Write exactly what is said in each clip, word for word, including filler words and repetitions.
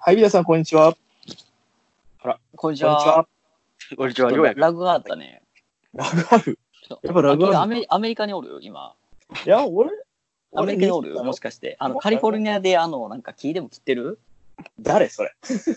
はい、皆さん、こんにちは。 あら、こんにちこんにちは。 は。こんにちは。ようやく。 ラグあったね。ラグある。やっぱラグある。 アメリアメリカにおる今。 いや、俺、 アメリカにおるもしかして。あの、カリフォルニアで、あの、なんか木でも切ってる誰それ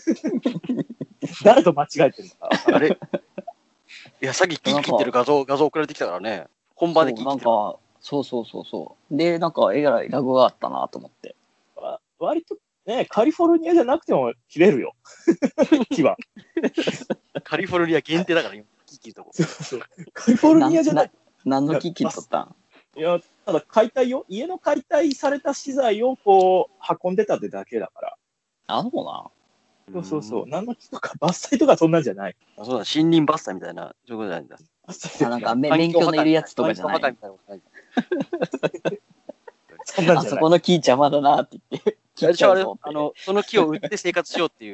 誰と間違えてるのか。 あれいや、さっき木切ってる画像、画像送られてきたからね。本場で木切ってる。 なんか、そうそうそうそう。で、なんか、えらいラグがあったなと思って。 わ割とね、カリフォルニアじゃなくても切れるよ。木は。 カリフォルニア限定だから、今、木切るとこ。 そうそう。カリフォルニアじゃない。 何の木切っとったん？ いや、ただ解体よ。家の解体された資材をこう、運んでたってだけだから。 あ、そうな。 そうそうそう。何の木とか伐採とかそんなんじゃない。 あ、そうだ、森林伐採みたいな、そういうことじゃないんだ。 あ、なんか免許のいるやつとかじゃない。 そんなんじゃない。 あそこの木邪魔だなって言って。 私はあれ、あの、その木を売って生活しようっていう。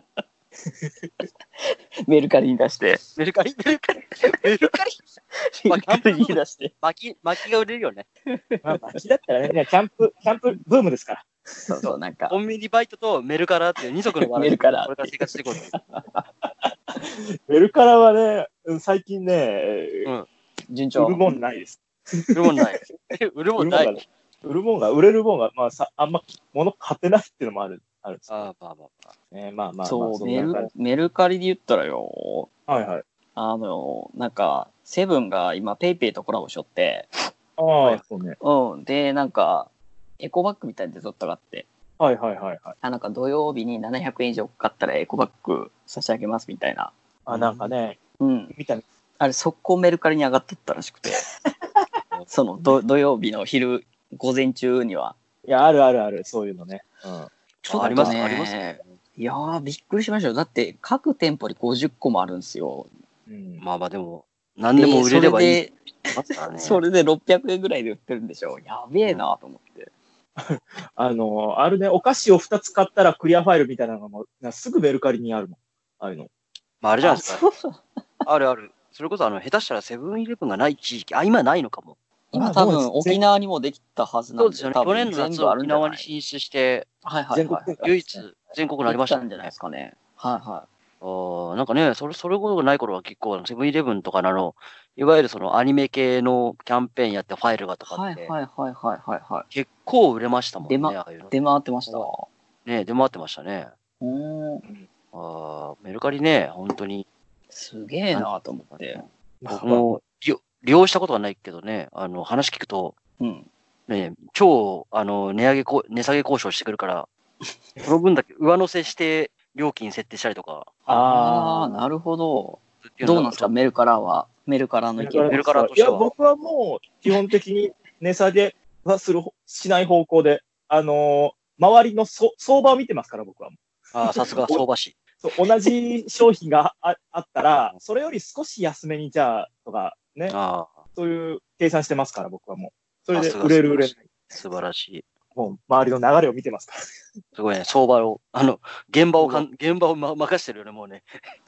メルカリに出して。 メルカリメルカリメルカリメルカリに出して。 薪、薪が売れるよね。 まあ、薪だったらね、キャンプ、キャンプブームですから。 そうそう、なんか。 コンビニバイトとメルカラっていう二足のわらメルカラ。 これから生活していこうと。 メルカラはね、最近ね、 うん。 順調。 売るもんないです。 売るもんない。売るもんない。 売るもんが、売れるもんが、まあさ、あんま物買ってないっていうのもある、あるんですああ、まあまあまあ。 ね、まあまあまあ。 そう、 そメル、メルカリで言ったらよ。 はいはい。 あの、なんか、セブンが今、ペイペイとコラボしよって、 ああ、はい、そうね。 うん。で、なんか、エコバッグみたいで撮ったがあって、 はいはいはいはい。 あ、なんか土曜日にななひゃくえん以上買ったらエコバッグ差し上げますみたいな。 あ、なんかね、 うん。 見たね。 あれ、速攻メルカリに上がっとったらしくて、その土、土曜日の昼、午前中には。 いや、あるあるある、そういうのね。うん。 ちょっとね、 あります、ありますね。 いやー、びっくりしましたよ。だって、各店舗にごじゅっこもあるんですよ。 うん、 まあまあでも、何でも売れればいい。 でそれでろっぴゃくえんぐらいで売ってるんでしょ。やべえなと思って。 あの、あるね、お菓子をふたつ買ったらクリアファイルみたいなのも、すぐメルカリにあるの。ああいうの。 まああれじゃないですか。あるある。それこそあの、下手したらセブンイレブンがない地域、あ、今ないのかも。 今多分沖縄にもできたはずなんで。 そうですよね。去年の夏は沖縄に進出して、 はいはいはい。 唯一全国になりましたんじゃないですかね。はいはい。 ああ、なんかね、それ、それことがない頃は結構、セブンイレブンとかのあの、いわゆるそのアニメ系のキャンペーンやってファイルがとかって、 はいはいはいはいはいはい。 結構売れましたもんね、 出ま、 ああいうの。 出回ってました。 ね、出回ってましたね。 うん。 ああ、メルカリね、本当に。 すげえなと思って。 僕も利用したことがないけどね、あの、話聞くと、 うん。 ね、超、あの、値上げこ、値下げ交渉してくるから、その分だけ上乗せして料金設定したりとか。 ああ、なるほど。どうなんですか、メルカラは。メルカラの意見。 メルカラとしては。 いや、僕はもう、基本的に値下げはする、しない方向で、あのー、周りのそ相場を見てますから、僕は。 ああ、さすが相場師。 そう同じ商品が あ, あったら、それより少し安めにじゃあ、とかね、 あそういう計算してますから、僕はもう。それで売れる売れない。 素晴らしい。 もう周りの流れを見てますから。すごいね、相場を、あの、現場をかん、現場を、ま、任してるよね、もうね。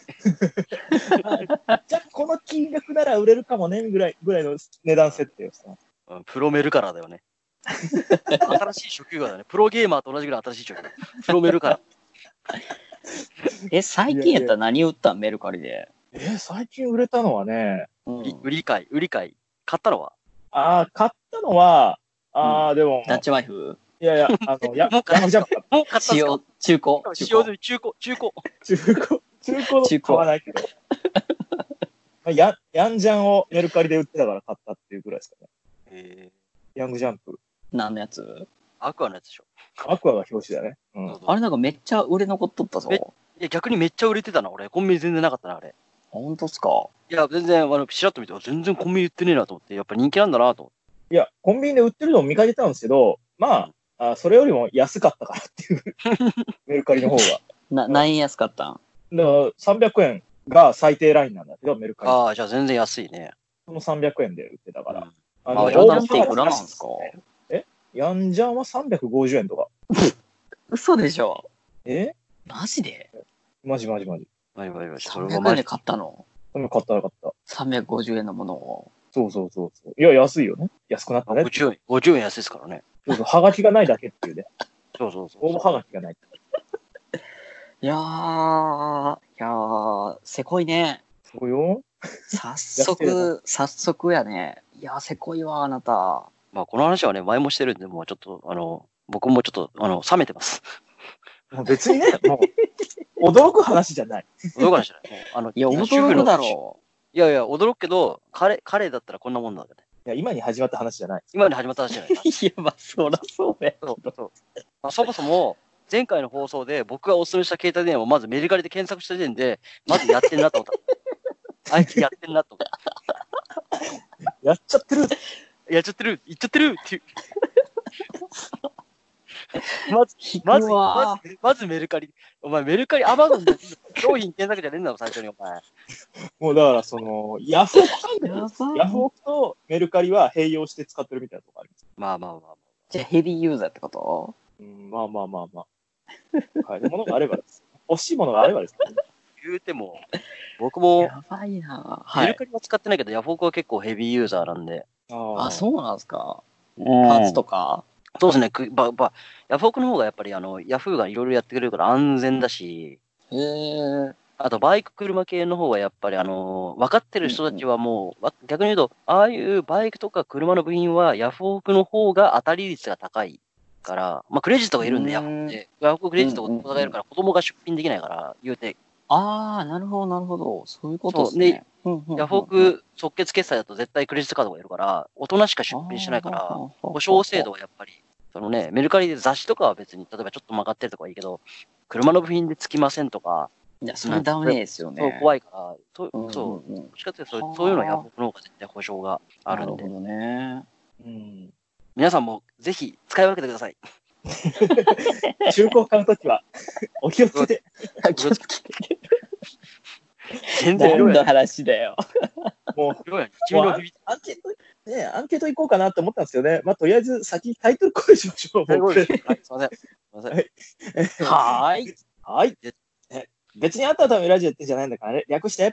じゃあ、この金額なら売れるかもね、ぐらい、ぐらいの値段設定をした。 うん、プロメルカラーだよね。新しい職業だね。プロゲーマーと同じぐらい新しい職業。プロメルカラー。 え、最近やったら何売ったんメルカリで。 え、最近売れたのはね、 うん、売り買い、売り買い。買ったのはああ、買ったのは、ああ、うん、でも。 ダッチワイフいやいや、あの、や、 もう買ったんですかもう買ったんですか中古。 使用済み、中古、中古。 中古、中古の買わないけど。や、ヤンジャンをメルカリで売ってたから買ったっていうぐらいですかね。 へヤングジャンプ。 何のやつ？ アクアのやつでしょ。 アクアが表紙だね。 うん。あれなんかめっちゃ売れ残っとったぞ。 いや、逆にめっちゃ売れてたな、俺。コンビニ全然なかったな、あれ。 ほんとっすか？ いや、全然、あの、ピラッと見て、全然コンビニ売ってねえなと思って、やっぱ人気なんだなと思って。 いや、コンビニで売ってるのを見かけたんですけど、まあ、あそれよりも安かったからっていう、メルカリの方が。 な、何円安かったん？ だからさんびゃくえんが最低ラインなんだけど、メルカリ。 ああ、じゃあ全然安いね。 そのさんびゃくえんで売ってたから。うん、 あの、ヤンジャンっていくらなんですか？ えヤンジャンはさんびゃくごじゅうえんとか。 嘘でしょ？ えマジで？ マジマジマジ。 マジマジマジ。 さんびゃくえんで買ったの？ 買った買った。 さんびゃくごじゅうえんのものを。 そうそうそうそう。いや、安いよね。安くなったね。 ごじゅうえん、ごじゅうえん安いですからね。 そうそう、はがきがないだけっていうね。 そうそうそう。 応募はがきがない。 いやー、いやー、せこいね。 そうよ。 早速、早速やね。いやー、せこいわ、あなた。 まあ、この話はね、前もしてるんで、もうちょっと、あの、僕もちょっと、あの、冷めてます。 もう別にね、もう、驚く話じゃない。 驚かないしない。もうあの、 いや、 今驚くだろいやいや、驚くけど、彼、彼だったらこんなもんなんだよね。 いや、今に始まった話じゃない。 今に始まった話じゃない。 う。いや、まあ、そらそうや。 そうそうまあそもそも、前回の放送で僕がお勧めした携帯電話をまずメルカリで検索した時点で、まずやってんなと思った。あいつやってんなと思った。 やっちゃってる。 やっちゃってる言っちゃってるっていう。まず、 引くまず、まわず、まずメルカリ。お前メルカリ、アマゾンで商品検索じゃねえんだろ、最初にお前。 もうだから、その、ヤフオク関係やばいヤフオクとメルカリは併用して使ってるみたいなとこあります。 まあまあまあまあ。 じゃあヘビーユーザーってこと？ うん、まあまあまあまあ。買えるものがあればです。欲しいものがあればです、ね。 言うても、僕も、 やばいな。はい。 メルカリは使ってないけど、ヤフオクは結構ヘビーユーザーなんで。 ああ、そうなんですか。 うんパーツとか。 そうですね。くば、ば、ヤフオクの方がやっぱりあの、ヤフーがいろいろやってくれるから安全だし、 へえ。 あとバイク、車系の方はやっぱりあの、分かってる人たちはもう、わ逆に言うと、ああいうバイクとか車の部品はヤフオクの方が当たり率が高いから、まあクレジットがいるんで、 うんヤフオクで。ヤフオククレジットがいるから子供が出品できないから、言うて、 ああ、なるほど、なるほど。そういうことですね。うんうんうんヤフオク即決決済だと絶対クレジットカードがいるから、大人しか出品しないから、保証制度はやっぱり、そのね、メルカリで雑誌とかは別に、例えばちょっと曲がってるとかはいいけど、車の部品でつきませんとか、 いや、それダメですよね。 そう怖いから、そう、 うんうんうんそう、どっちかっていうとそうそういうのはヤフオクの方が絶対保証があるんでなる、ほどね。 うん。 皆さんもぜひ使い分けてください。 中古を買うときは、お気をつけて。 気をつけて。 全然何の話だよ。 もう、 色や君の響き。 アンケート、ね、アンケート行こうかなって思ったんですよね。まあ、とりあえず先にタイトルコールしましょう。 はい、 僕すいません。すいません。 はーい。 はい。え別にあったためラジオってじゃないんだからね。略して。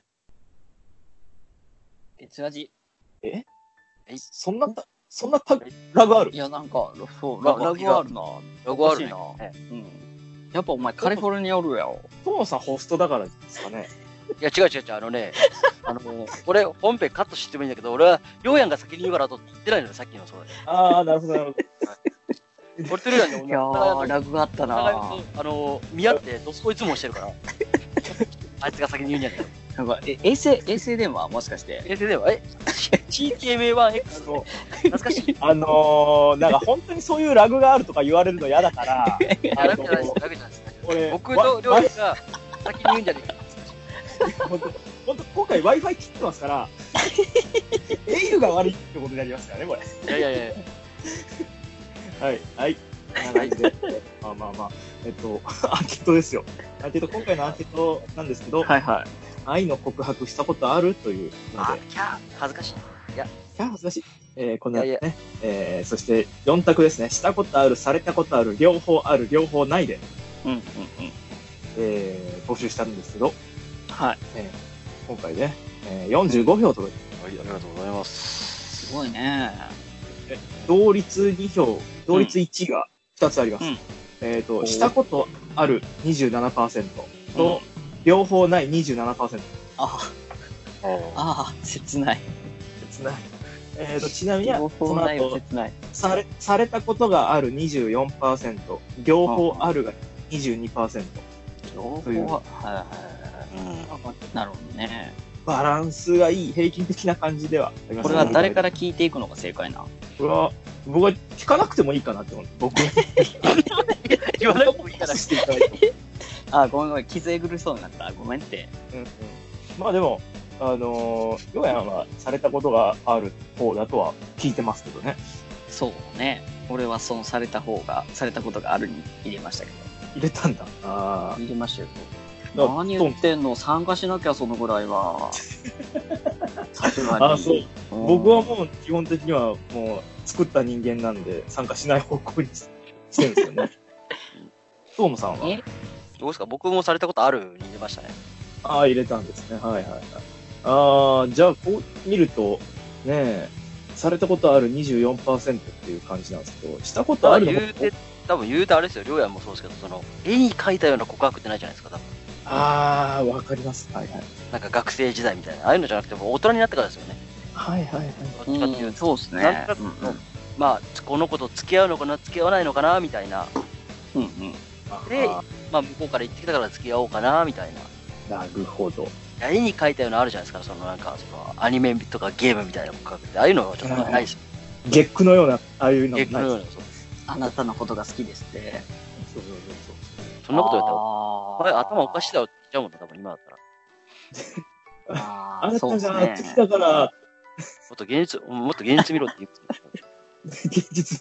別味。 ええそんなた、そんなタラグあるいや、なんか、そう、 ラグララグあるな。 ラグあるねおかしいな。 えうん。やっぱお前カリフォルニアおるやろ。 トモさんホストだからですかね。 いや、違う違う違う、あのね、あの、俺、本編カットしてもいいんだけど、俺は、りょうやんが先に言うからとって言ってないのよ、さっきの、それ。 ああ、なるほど、なるほど。 俺とりょうやんで、 いやー、ラグがあったお互いな。 とあの、見合って、どすこいつもしてるから。あいつが先に言うんじゃないか。 なんか、え、衛星、衛星電話もしかして。 え、では、え、シーティーエムエーワンエックス の、懐かしい。 あのー、なんか本当にそういうラグがあるとか言われるの嫌だから、 あ、 あラグじゃないです、 のラグじゃないです。 俺、 僕とりょうやんが先に言うんじゃないか。 本当、本当今回 Wi-Fi 切ってますから、au が悪いってことになりますからね、これ。 いやいやいや。 はい、はい。こんな感じで。まあまあまあ、えっと、アンケートですよ。アンケート、今回のアンケートなんですけど、 はいはい。 愛の告白したことあるというのあで、、 キャー、恥ずかしい。いや、 キャー恥ずかしい。えー、このね、 いやいやえー、そしてよん択ですね。したことある、されたことある、両方ある、両方ないで、 うんうんうん。 えー、募集したんですけど、 はい。 えー今回ね、えー、よんじゅうごひょう届いて、 はい、ありがとうございます。 すごいね。 同率に票、同率いちがふたつあります。 うんえっ、 おと、したことある にじゅうななパーセント と、両方ない にじゅうななパーセント。 あああ、切ない。 切ない。えっ、と、ちなみに、 両その方ないよ、 後、 切ない。 され、されたことがある にじゅうよんパーセント、両方あるが にじゅうにパーセント。 両という方は、はいはいはい。 うん。 なるほどね。 バランスがいい、平均的な感じではあります。 これは誰からら聞いていくのが正解な。 これは、僕は聞かなくてもいいかなって思う。僕言わなくてもいいから。 していただいて。 あ、ごめんごめん、傷えぐるそうになった。ごめんって。 うんうん、まあでも、あのー、ヨヤンはされたことがある方だとは聞いてますけどね。 そうね。俺はそのされた方が、されたことがあるに入れましたけど。 入れたんだ。あ入れましたよ。 あ。 何言ってんの？参加しなきゃ、そのぐらいは。さすがに。 あ、そう。 うん僕はもう基本的にはもう作った人間なんで参加しない方向にしてるんですよね。トームさんはえどうですか僕もされたことあるに入れましたね。 ああ、入れたんですね。はいはいはい。ああ、じゃあこう見ると、ねえ、されたことある にじゅうよんパーセント っていう感じなんですけど、したことまああるのも言うて、 多分言うとあれですよ、りょうやんもそうですけど、その、絵に描いたような告白ってないじゃないですか、多分。 あー、わかります。はいはい。 なんか学生時代みたいな。ああいうのじゃなくて、もう大人になってからですよね。 はいはいはい。 どっちかっていうと、 そうですね。 なんとなくのまあ、この子と付き合うのかな、付き合わないのかな、みたいな。 うんうん。 であまあ、向こうから言ってきたから付き合おうかな、みたいな。 ー、なるほど。 絵に描いたようなのあるじゃないですか、そのなんか、そのアニメとかゲームみたいな告白って、ああいうのはちょっとないですよ。 月句のような、ああいうのもないゲームのような、そう。 あなたのことが好きですって。 そうそうそうそんなこと言ったら、 あお前頭おかしいだろって言っちゃうもんね、多分今だったら。 ああなたがそうですね好きだから、 もっと現実、もっと現実見ろって言う。 現実。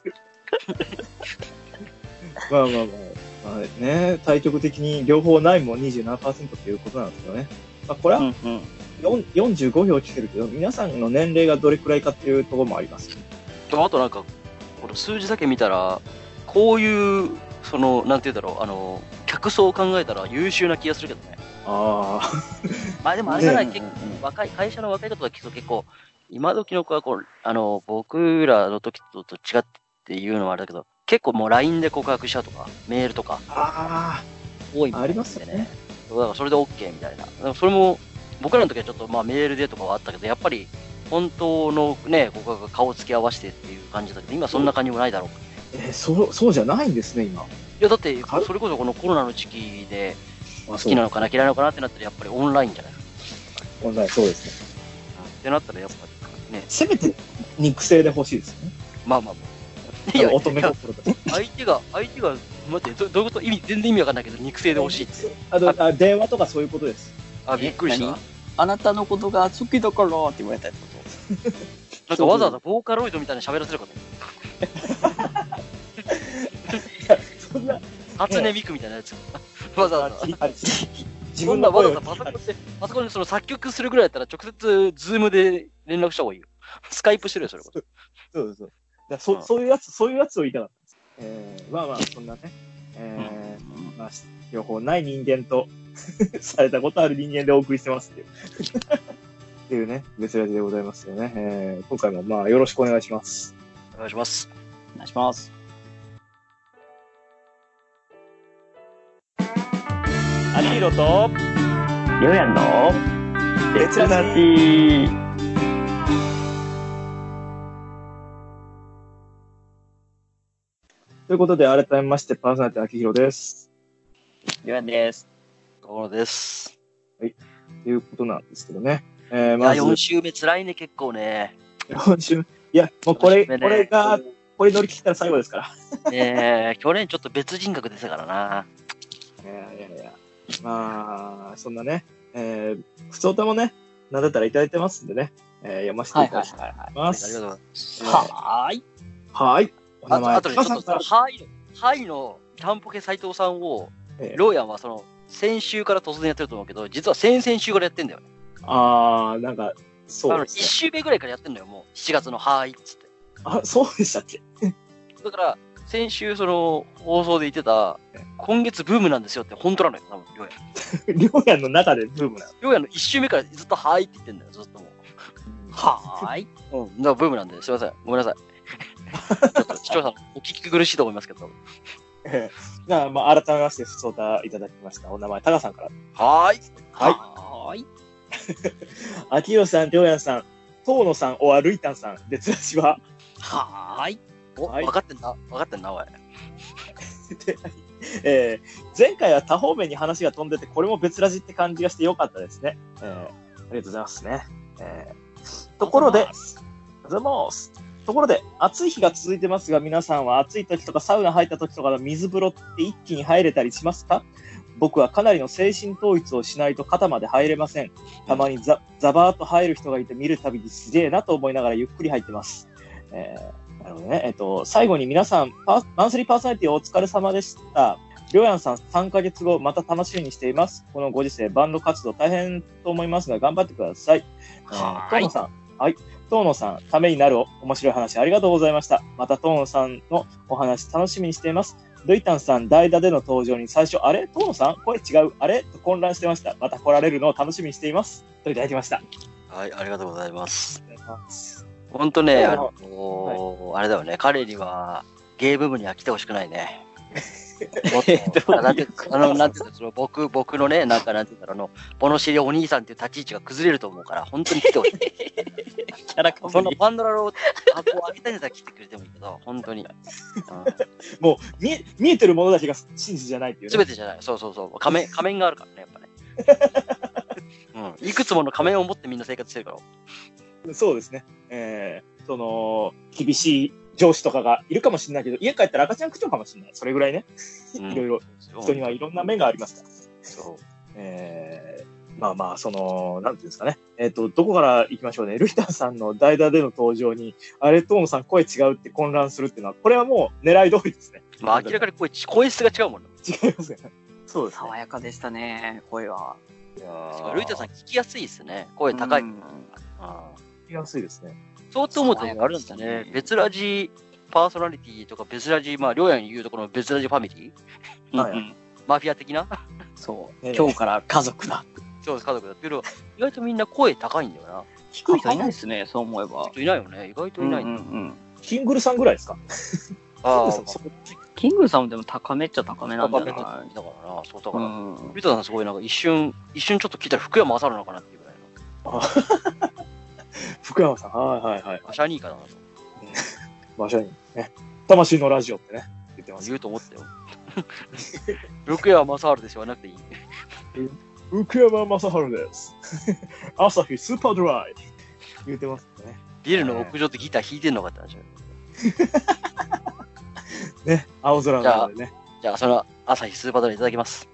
まあまあまあ、まあね、対極的に両方ないも にじゅうななパーセント ということなんですけどね。まあ、これはうんうん。 よんよんじゅうごひょう来てるけど、皆さんの年齢がどれくらいかっていうところもあります。 あとなんか、この数字だけ見たら、こういう、その、なんて言うんだろう、あの、客層を考えたら優秀な気がするけどね。 ああ。 まあでもあれじゃない、 ね結構若い、会社の若い方が聞くと結構、今時の子はこう、あの、僕らの時とと違っていうのはあれだけど、結構もう ライン で告白しちゃうとか、メールとかああ、 多いみたいありますよね。 だからそれで OK みたいな。だからそれも、僕らの時はちょっとまあメールでとかはあったけど、やっぱり本当のね、告白が顔つき合わせてっていう感じだけど、今そんな感じもないだろう。 えーそう、そうじゃないんですね、今。 いや、だって、 あそれこそこのコロナの時期で、 好好きなのかな、嫌いなのかなってなったら、やっぱりオンラインじゃないですか。 オンライン、そうですね。 ってなったら、やっぱね、 せめて肉声で欲しいですね。 まあまあまあ。いや、 乙女心だと。 相手が、相手が、待って、どどういうこと意味、全然意味わかんないけど、肉声で欲しいって。 あのあ電話とかそういうことです。 あ、びっくりした。 何あなたのことが好きだからって言われたってこなんかわざわざボーカロイドみたいな喋らせるかと思った。 いや、そんな、 初音ミクみたいなやつ。わざわざ。 あ自自分のわざ分の声をわざパソコンで、パソコンでその作曲するぐらいだったら直接ズームで連絡した方がいいよ。スカイプしてるよ、それこそ。 そうそう。だそうんそういうやつ、そういうやつを言いたかったんです。えー、まあまあ、そんなね、えと。 ー、まあ、両方ない人間と、されたことある人間でお送りしてますっていう。っていうね、別ラジでございますよね。えー、今回もまあ、よろしくお願いします。 お願いします。 お願いします。 アキヒロと、 りょうやんの別ラジということで、改めまして、パーソナリティアキヒロです。 りょうやんです。 ところです。 ということなんですけどね。えー、 いや、 まず、 よん週目辛いね、結構ね。 よん週、いや、もうこれ、 よん週目ねこれが、これ乗り切ったら最後ですから。 ねえ、去年ちょっと別人格でしたからな。 いやいやいや。まあ、そんなね、えー、普通歌もね、なんだったらいただいてますんでね、えー、読ませていただきはいはい。 まありがとうす。 ございます。 はーい。 はい。お名あと、 前、 あとね、ちょっとその、 タカさんハイの、ハイの、タンポケ斎藤さんを、 えーローヤンはその、先週から突然やってると思うけど、実は先々週からやってんだよね。 あー、なんか、そあの、 うですね。 一週目ぐらいからやってんのよ、もう。しちがつのハーイっつって。 あ、そうでしたっけだから、先週その、放送で言ってた、今月ブームなんですよって本当なのよ、多分、りょうやん。 りょうやんの中でブームなの。 りょうやんの一週目からずっとハーイって言ってんだよ、ずっともはーい。 う。うん。だからブームなんで、すいません。ごめんなさい。ちょっと視聴者のお聞き苦しいと思いますけど。 えーじゃあ、まあ、改めまして、普通歌いただきました。お名前、タカさんから。 はーい。 はいはーい。 アキヒロさん、りょうやんさん、遠野さん、おわるいたんさん、別らしは、 はーい。 お、 はい分かってんな。分かってんな、おい。 でえー前回は多方面に話が飛んでて、これも別ラジって感じがしてよかったですね。えーありがとうございますね。えーところで、ありがとうございます。ところで、暑い日が続いてますが、皆さんは暑い時とかサウナ入った時とかの水風呂って一気に入れたりしますか？僕はかなりの精神統一をしないと肩まで入れません。たまにザザバーっと入る人がいて見るたびにすげえなと思いながらゆっくり入ってます。えー、なるほどね。えっと、最後に皆さん、パーマンスリーパーソナリティお疲れ様でした。りょうやんさんさんかげつご、また楽しみにしています。このご時世、バンド活動大変と思いますが、頑張ってください。えー、 はーい遠野さん、はい。遠野さん、ためになる面白い話ありがとうございました。また遠野さんのお話楽しみにしています。ドイタンさん、代打での登場に最初、あれ遠野さん声違うあれと混乱してました。また来られるのを楽しみにしています。といただきました。 はい、ありがとうございます。 ありがとうございます。 ほんとね、 はいあの、あれだよね、彼にはゲーム部には来てほしくないね。 もっと、なんていうか、あの、なんていうか、その僕、僕のね、なんか、なんていうんだろう、あの、ボノシリお兄さんっていう立ち位置が崩れると思うから、本当に来てほしい。 キャラかそのパンドラの箱をあげたいんだったら来てくれてもいいけど、本当に。 もう見え、見えてる者たちが真実じゃないっていうね。 すべてじゃない。そうそうそう。仮面、仮面があるからね、やっぱね。うん。いくつもの仮面を持ってみんな生活してるから。 そうですね。えー、その、厳しい上司とかがいるかもしれないけど、家帰ったら赤ちゃん口調かもしれない。それぐらいね。 うん、 いろいろ、人にはいろんな面がありますから。 そう。 えー、まあまあ、その、なんていうんですかね。えっ、ー、と、どこから行きましょうね。ルイターさんの代打での登場に、あれ、トームさん声違うって混乱するっていうのは、これはもう狙い通りですね。 まあ明らかに声、声質が違うもんね。 違いますね。そうですね。 爽やかでしたね、声は。 いやールイターさん聞きやすいですね。声高い。 うんあ聞きやすいですね。 そうと思うと、あれなんですよね。別ラジパーソナリティとか別ラジ、まあ、りょうやに言うところの別ラジファミリー、 はいはいうんマフィア的なそう、 ええ今日から家族だ。 そう家族だけど、意外とみんな声高いんだよな。 低い人いないですね、そう思えば。 人いないよね。意外といないんだよ。 うんうんうんキングルさんぐらいですか？ ああ、 キングルさんキングさんもでも高めっちゃ高めなんだよだな。 からな。そうだうから。 んルイターさんすごいなんか一瞬、一瞬ちょっと聞いたら福山雅治なのかなっていうぐらいの。 あ福山さん。はいはいはい。 シャニーかなと。 場所にね。魂のラジオってね、言ってます。 言うと思ったよ。福山雅治でしょはなくていい。 福山雅治です。朝日スーパードライ。言ってますね。 ビルの屋上でギター弾いてんのかって話。 ね、青空なのでね。 じゃあ、その朝日スーパードライいただきます。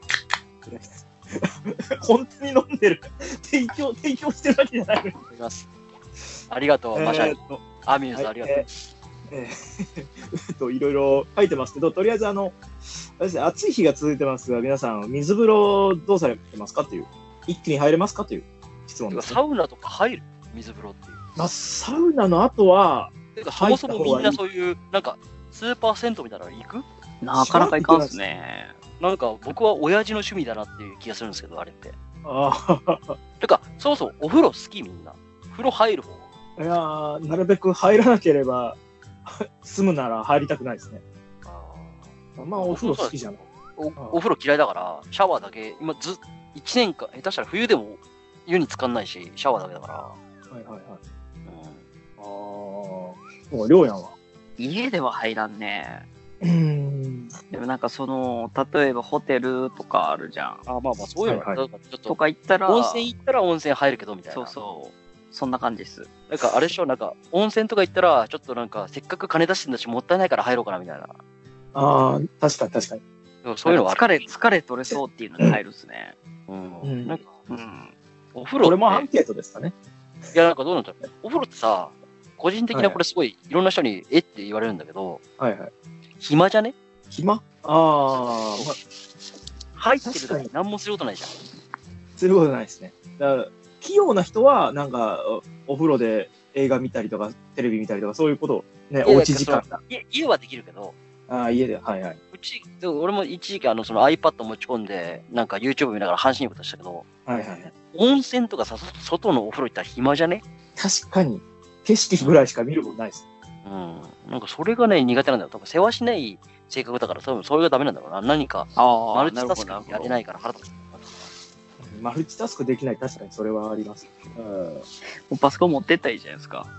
本当に飲んでる。提供、提供してるわけじゃないのに。 いただきます。ありがとう、マシャイ。 えーっとアミューズ、ありがとう。 えーえーえっと、いろいろ書いてますけど、とりあえずあの、あれですね、暑い日が続いてますが、皆さん、水風呂どうされてますかという、一気に入れますかという質問です、ね。 サウナとか入る水風呂っていう。 まあ、サウナの後は、 てかそもそもみんなそういう、なんか、スーパー銭湯みたいなの行くなかなかいかんっすね。 なんか、僕は親父の趣味だなっていう気がするんですけど、あれって。 あてか、そもそもお風呂好きみんな。風呂入る方。 あ、いやーなるべく入らなければ、住むなら入りたくないですね。まあ、お風呂好きじゃない。 おお風呂嫌いだから、シャワーだけ、今ず、いちねんかん、下手したら冬でも湯に浸かんないし、シャワーだけだから。 はいはいはい。 うん、 ああ、もう、りょうやんは。 家では入らんね。 うーん。 でもなんかその、例えばホテルとかあるじゃん。 あまあまあ、そういうのは、 はいはいちょっとと、 か行ったら、 温泉行ったら温泉入るけど、みたいな。 そうそう。そんな感じです。 なんか、あれでしょ、なんか、温泉とか行ったら、ちょっとなんか、せっかく金出してんだし、もったいないから入ろうかな、みたいな。 ああ、確かに確かに。 でもそういうのはある。 疲れ、疲れ取れそうっていうのに入るっすね。 うん。 うんなんか、 うん。 お風呂って。 これもアンケートですかね。 いや、なんかどうなんだろう。お風呂ってさ、個人的なこれすごい、いろんな人に、えって言われるんだけど、 はいはい。 暇じゃね暇ああ、まあ、 入ってる時何もすることないじゃん。 することないですね。だから器用な人は、なんか、おお風呂で映画見たりとか、テレビ見たりとか、そういうことをね、 いやおうち時間だ。 家家はできるけど、 ああ、家で、はいはい。 うち、でも俺も一時期あの、その iPad 持ち込んで、なんか YouTube 見ながら半身浴としたけど、 はいはいはい。 温泉とかさ、そ外のお風呂行ったら暇じゃね確かに、景色ぐらいしか見るもんないです。 うん。なんかそれがね、苦手なんだよ。多分世話しない性格だから、多分それがダメなんだろうな。何か、 あマルチタスクやれないから腹立つ。 マルチタスクできない、確かにそれはあります。うん。 もうパソコン持ってったらいいじゃないですか。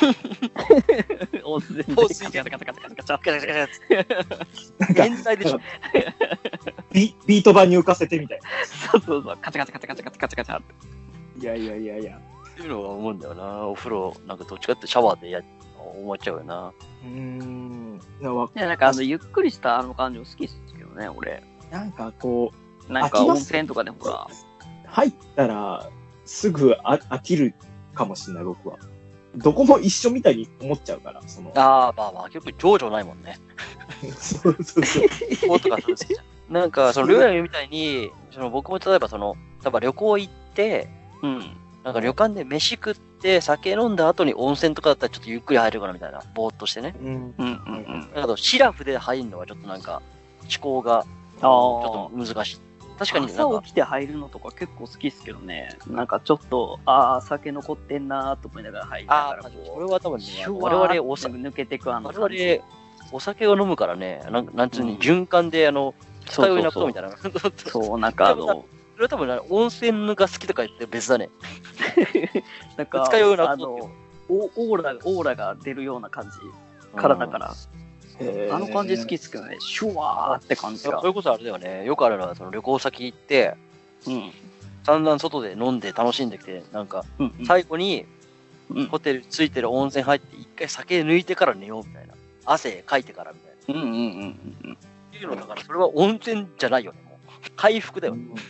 温泉で放水カチャカチャカチャカチャカチャ。 ガチャガチャガチャなんか、 変態でしょ。 ビビート板に浮かせてみたいな。 そうそうそう。カチャカチャカチャカチャカチャカチャカチャって。 いやいやいやいや。 っていうのは思うんだよな。お風呂、なんかどっちかってシャワーでや、思っちゃうよな。 うーん。なわいや、なんかあの、ゆっくりしたあの感じも好きですけどね、俺。 なんかこう、 なんか温泉とかでほら。 入ったら、すぐあ飽きるかもしれない、僕は。どこも一緒みたいに思っちゃうから、その。 ああ、まあまあ、結局、情緒ないもんね。 そうそうそう。 こうとかそうですじゃん。なんか、その、りょうやみみたいに、その、僕も例えばその、例えば旅行行って、 うん。 なんか旅館で飯食って、酒飲んだ後に温泉とかだったらちょっとゆっくり入るかなみたいな、ぼーっとしてね。 うん。 うんうんうん。 だけど、シラフで入るのはちょっとなんか、思考が、ちああ。 ょっと難しい。確かになんか朝起きて入るのとか結構好きですけどね。なんかちょっと、ああ、酒残ってんなーと思いながら入りながああ、 らこう。 これは多分ね、 シュワ我ー 々おさ、 って抜けてくあの我々、 お酒を飲むからね、なんなんつうに、循環で、あの、二日酔いなことみたいな。 そう、なんかあの、 それは多分ね、温泉が好きとか言って別だね。 なんか、 二日酔いなあことの、オオーラ、オーラが出るような感じ。体から。あの感じ好きですけどね、シュワーって感じが。 それこそあれだよね、よくあるのは、その旅行先行って、 うん。 散々外で飲んで楽しんできて、なんか、 うんうん、 最後に、 うん、 ホテルついてる温泉入って、一回酒抜いてから寝ようみたいな。汗かいてからみたいな。 うんうんうんうん。 っていうのだから、それは温泉じゃないよね、もう。回復だよね。うん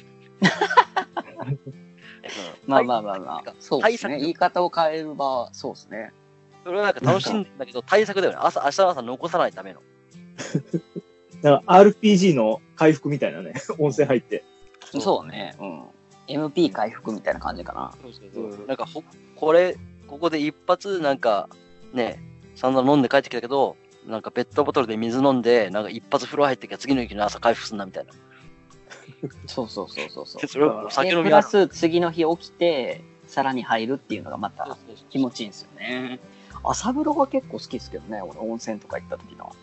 まあまあまあまあ、そうですね。言い方を変えれば、そうですね。 それはなんか楽しんだけど、対策だよね。朝、明日の朝残さないための。 だから アールピージー の回復みたいなね、温泉入って。 そうね。うん。エムピー 回復みたいな感じかな。 そうそうそう。なんかほ、これ、ここで一発、なんか、ね、散々飲んで帰ってきたけど、なんかペットボトルで水飲んで、なんか一発風呂入ってきた次の日の朝回復すんなみたいな。 そうそうそうそうそう。 それを酒飲みプラス次の日起きて、さらに入るっていうのがまた気持ちいいんですよね。朝風呂は結構好きですけどね、俺温泉とか行った時の。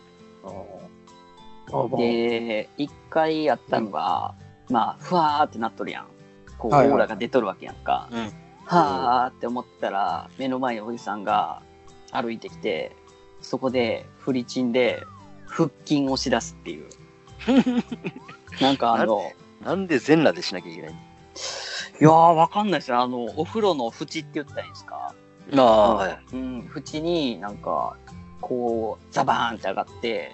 で、一回やったのが、うん、まあ、ふわーってなっとるやん。こう、オーラが出とるわけやんか。うん、はーって思ったら、目の前におじさんが歩いてきて、そこでフリチンで腹筋を押し出すっていう。なんかあのな、なんで全裸でしなきゃいけないの？ いやー、わかんないですよ。あの、お風呂の縁って言ったらいいんですか？ ああ、はい。 うん、縁になんか、こう、ザバーンって上がって、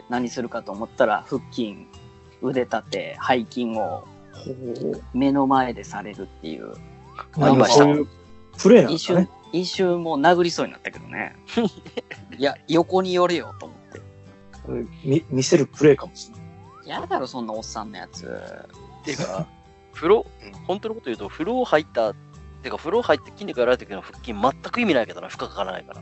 何するかと思ったら、腹筋、腕立て、背筋を、目の前でされるっていう。 ありました。プレーなんですね。 一瞬、一瞬もう殴りそうになったけどね。いや、横に寄れよと思って。 み、見せるプレーかもしれない。 やだろ、そんなおっさんのやつ。 っていうか、風呂、本当のこと言うと、風呂入った、てか、風呂入って筋肉やられた時の腹筋、全く意味ないけどな、負荷かからないから。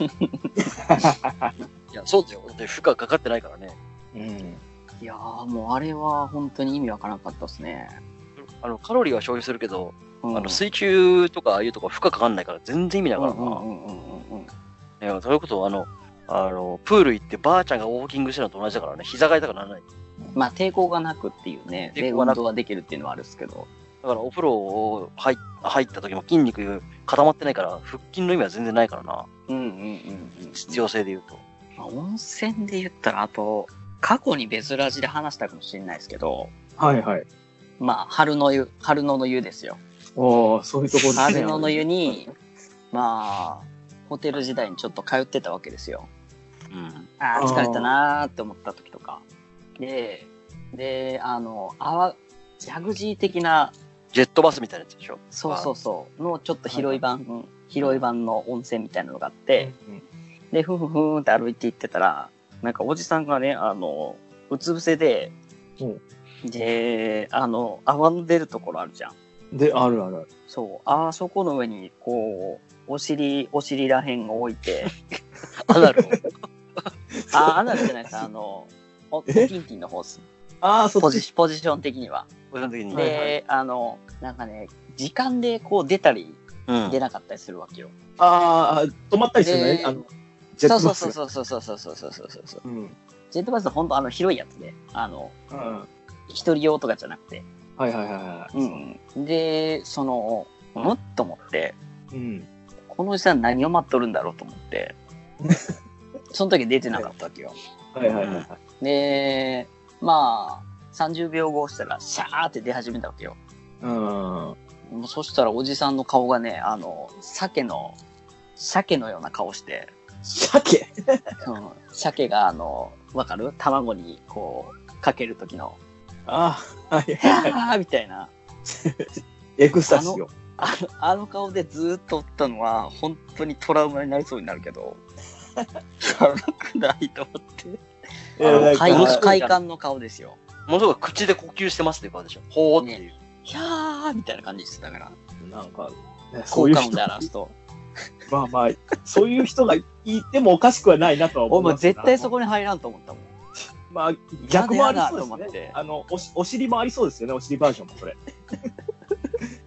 いや、そうだよ。だって負荷かかってないからね。 うん。いやー、もうあれは本当に意味わからなかったですね。 あの、カロリーは消費するけど、うん、あの、水中とかああいうとこ負荷かかんないから全然意味ないからな。うんうんうんうんうん。いや、それこそ、あの、あの、プール行ってばあちゃんがウォーキングしてるのと同じだからね、膝が痛くならない。 まあ、抵抗がなくっていうね、で、運動はできるっていうのはあるんですけど。 だからお風呂を入入った時も筋肉固まってないから、腹筋の意味は全然ないからな。 うんうんうんうん。 必要性で言うと。 まあ、温泉で言ったら、あと、過去に別ラジで話したかもしれないですけど。 はいはい。 まあ、春の湯、春野の湯ですよ。 おー、そういうところですね。 春野の湯に、まあ、ホテル時代にちょっと通ってたわけですよ。うん。ああ、疲れたなーって思った時とか。で、で、あの、泡、ジャグジー的な、 ジェットバスみたいなやつでしょ？ そうそうそう。の、ちょっと広い版、はい、広い版の温泉みたいなのがあって、うん、で、ふんふんふんって歩いて行ってたら、なんかおじさんがね、あの、うつ伏せで、うん、で、あの、泡の出るところあるじゃん。 で、あるある。 そう。あそこの上に、こう、お尻、お尻らへんを置いて、 アナルあ、アナルじゃないです。あの、おティンティンの方です。 ああ、そうポジ、ポジション的には。 ポジション的に。 で、はいはい、あの、なんかね、時間でこう出たり、うん、出なかったりするわけよ。 ああ、止まったりするね。あの、 ジェットバス。そうそうそうそうそうそうそうそうそう、うん。ジェットバスは本当あの広いやつで、あの、うん、一人用とかじゃなくて。 はいはいはいはい。 うん。で、その、むっと思って、うん、このおじさん何を待っとるんだろうと思って、その時出てなかったわけよ。 はいはいはいはい。 で、まあ、さんじゅうびょうごしたら、シャーって出始めたわけよ。うん。もうそしたらおじさんの顔がね、あの、鮭の、鮭のような顔して。 鮭うん。鮭が、あの、わかる？卵に、こう、かける時の。 ああ、はいはいはい。みたいな。 エクスタシーよ。 あの、あの顔でずーっとおったのは、本当にトラウマになりそうになるけど、やらなくないと思って。快, 快感の顔ですよ。 ものすごく口で呼吸してますっていう顔でしょ。ほーっていう。ね、 ひゃーみたいな感じですだから。 なんか、 ね、そういう人で表すと。 まあまあ、そういう人がいてもおかしくはないなとは思う。 お前絶対そこに入らんと思ったもん。 まあ、逆もありそうですね。あのおし、お尻もありそうですよね、お尻バージョンもそれ。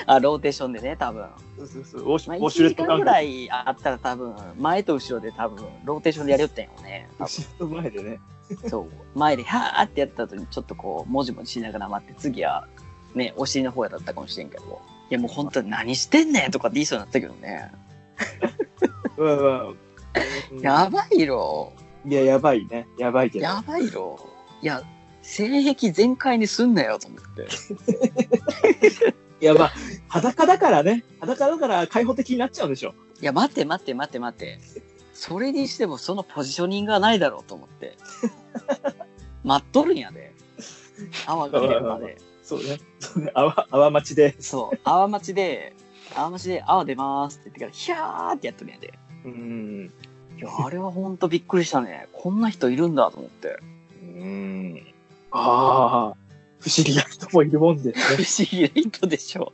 あ、ローテーションでね、多分。 そうそうそう。ウォシまあ、 ュウォ 1時間ぐシュレット感覚。 らいあったら多分、前と後ろで多分、ローテーションでやりよったんよね。多分後ろと前でね。 そう。前で、はーってやった後に、ちょっとこう、もじもじしながら待って、次は、ね、お尻の方やだったかもしれんけど。いや、もう本当に何してんねんとかって言いそうになったけどね。 まあまあ。 やばいろ。 いや、やばいね。やばいけど。 やばいろ。いや、性癖全開にすんなよと思って。 いや、まあ、裸だからね。裸だから開放的になっちゃうんでしょ。 いや、待って待って待って待って。それにしてもそのポジショニングがないだろうと思って。待っとるんやで。泡が出るまで。 そうね。そうね。泡、泡待ちで。 そう。泡待ちで、泡待ちで泡出ますって言ってから、ヒャーってやっとるんやで。 うん。 いや、あれはほんとびっくりしたね。こんな人いるんだと思って。 うん。ああ、不思議な人もいるもんですね。 不思議な人でしょ。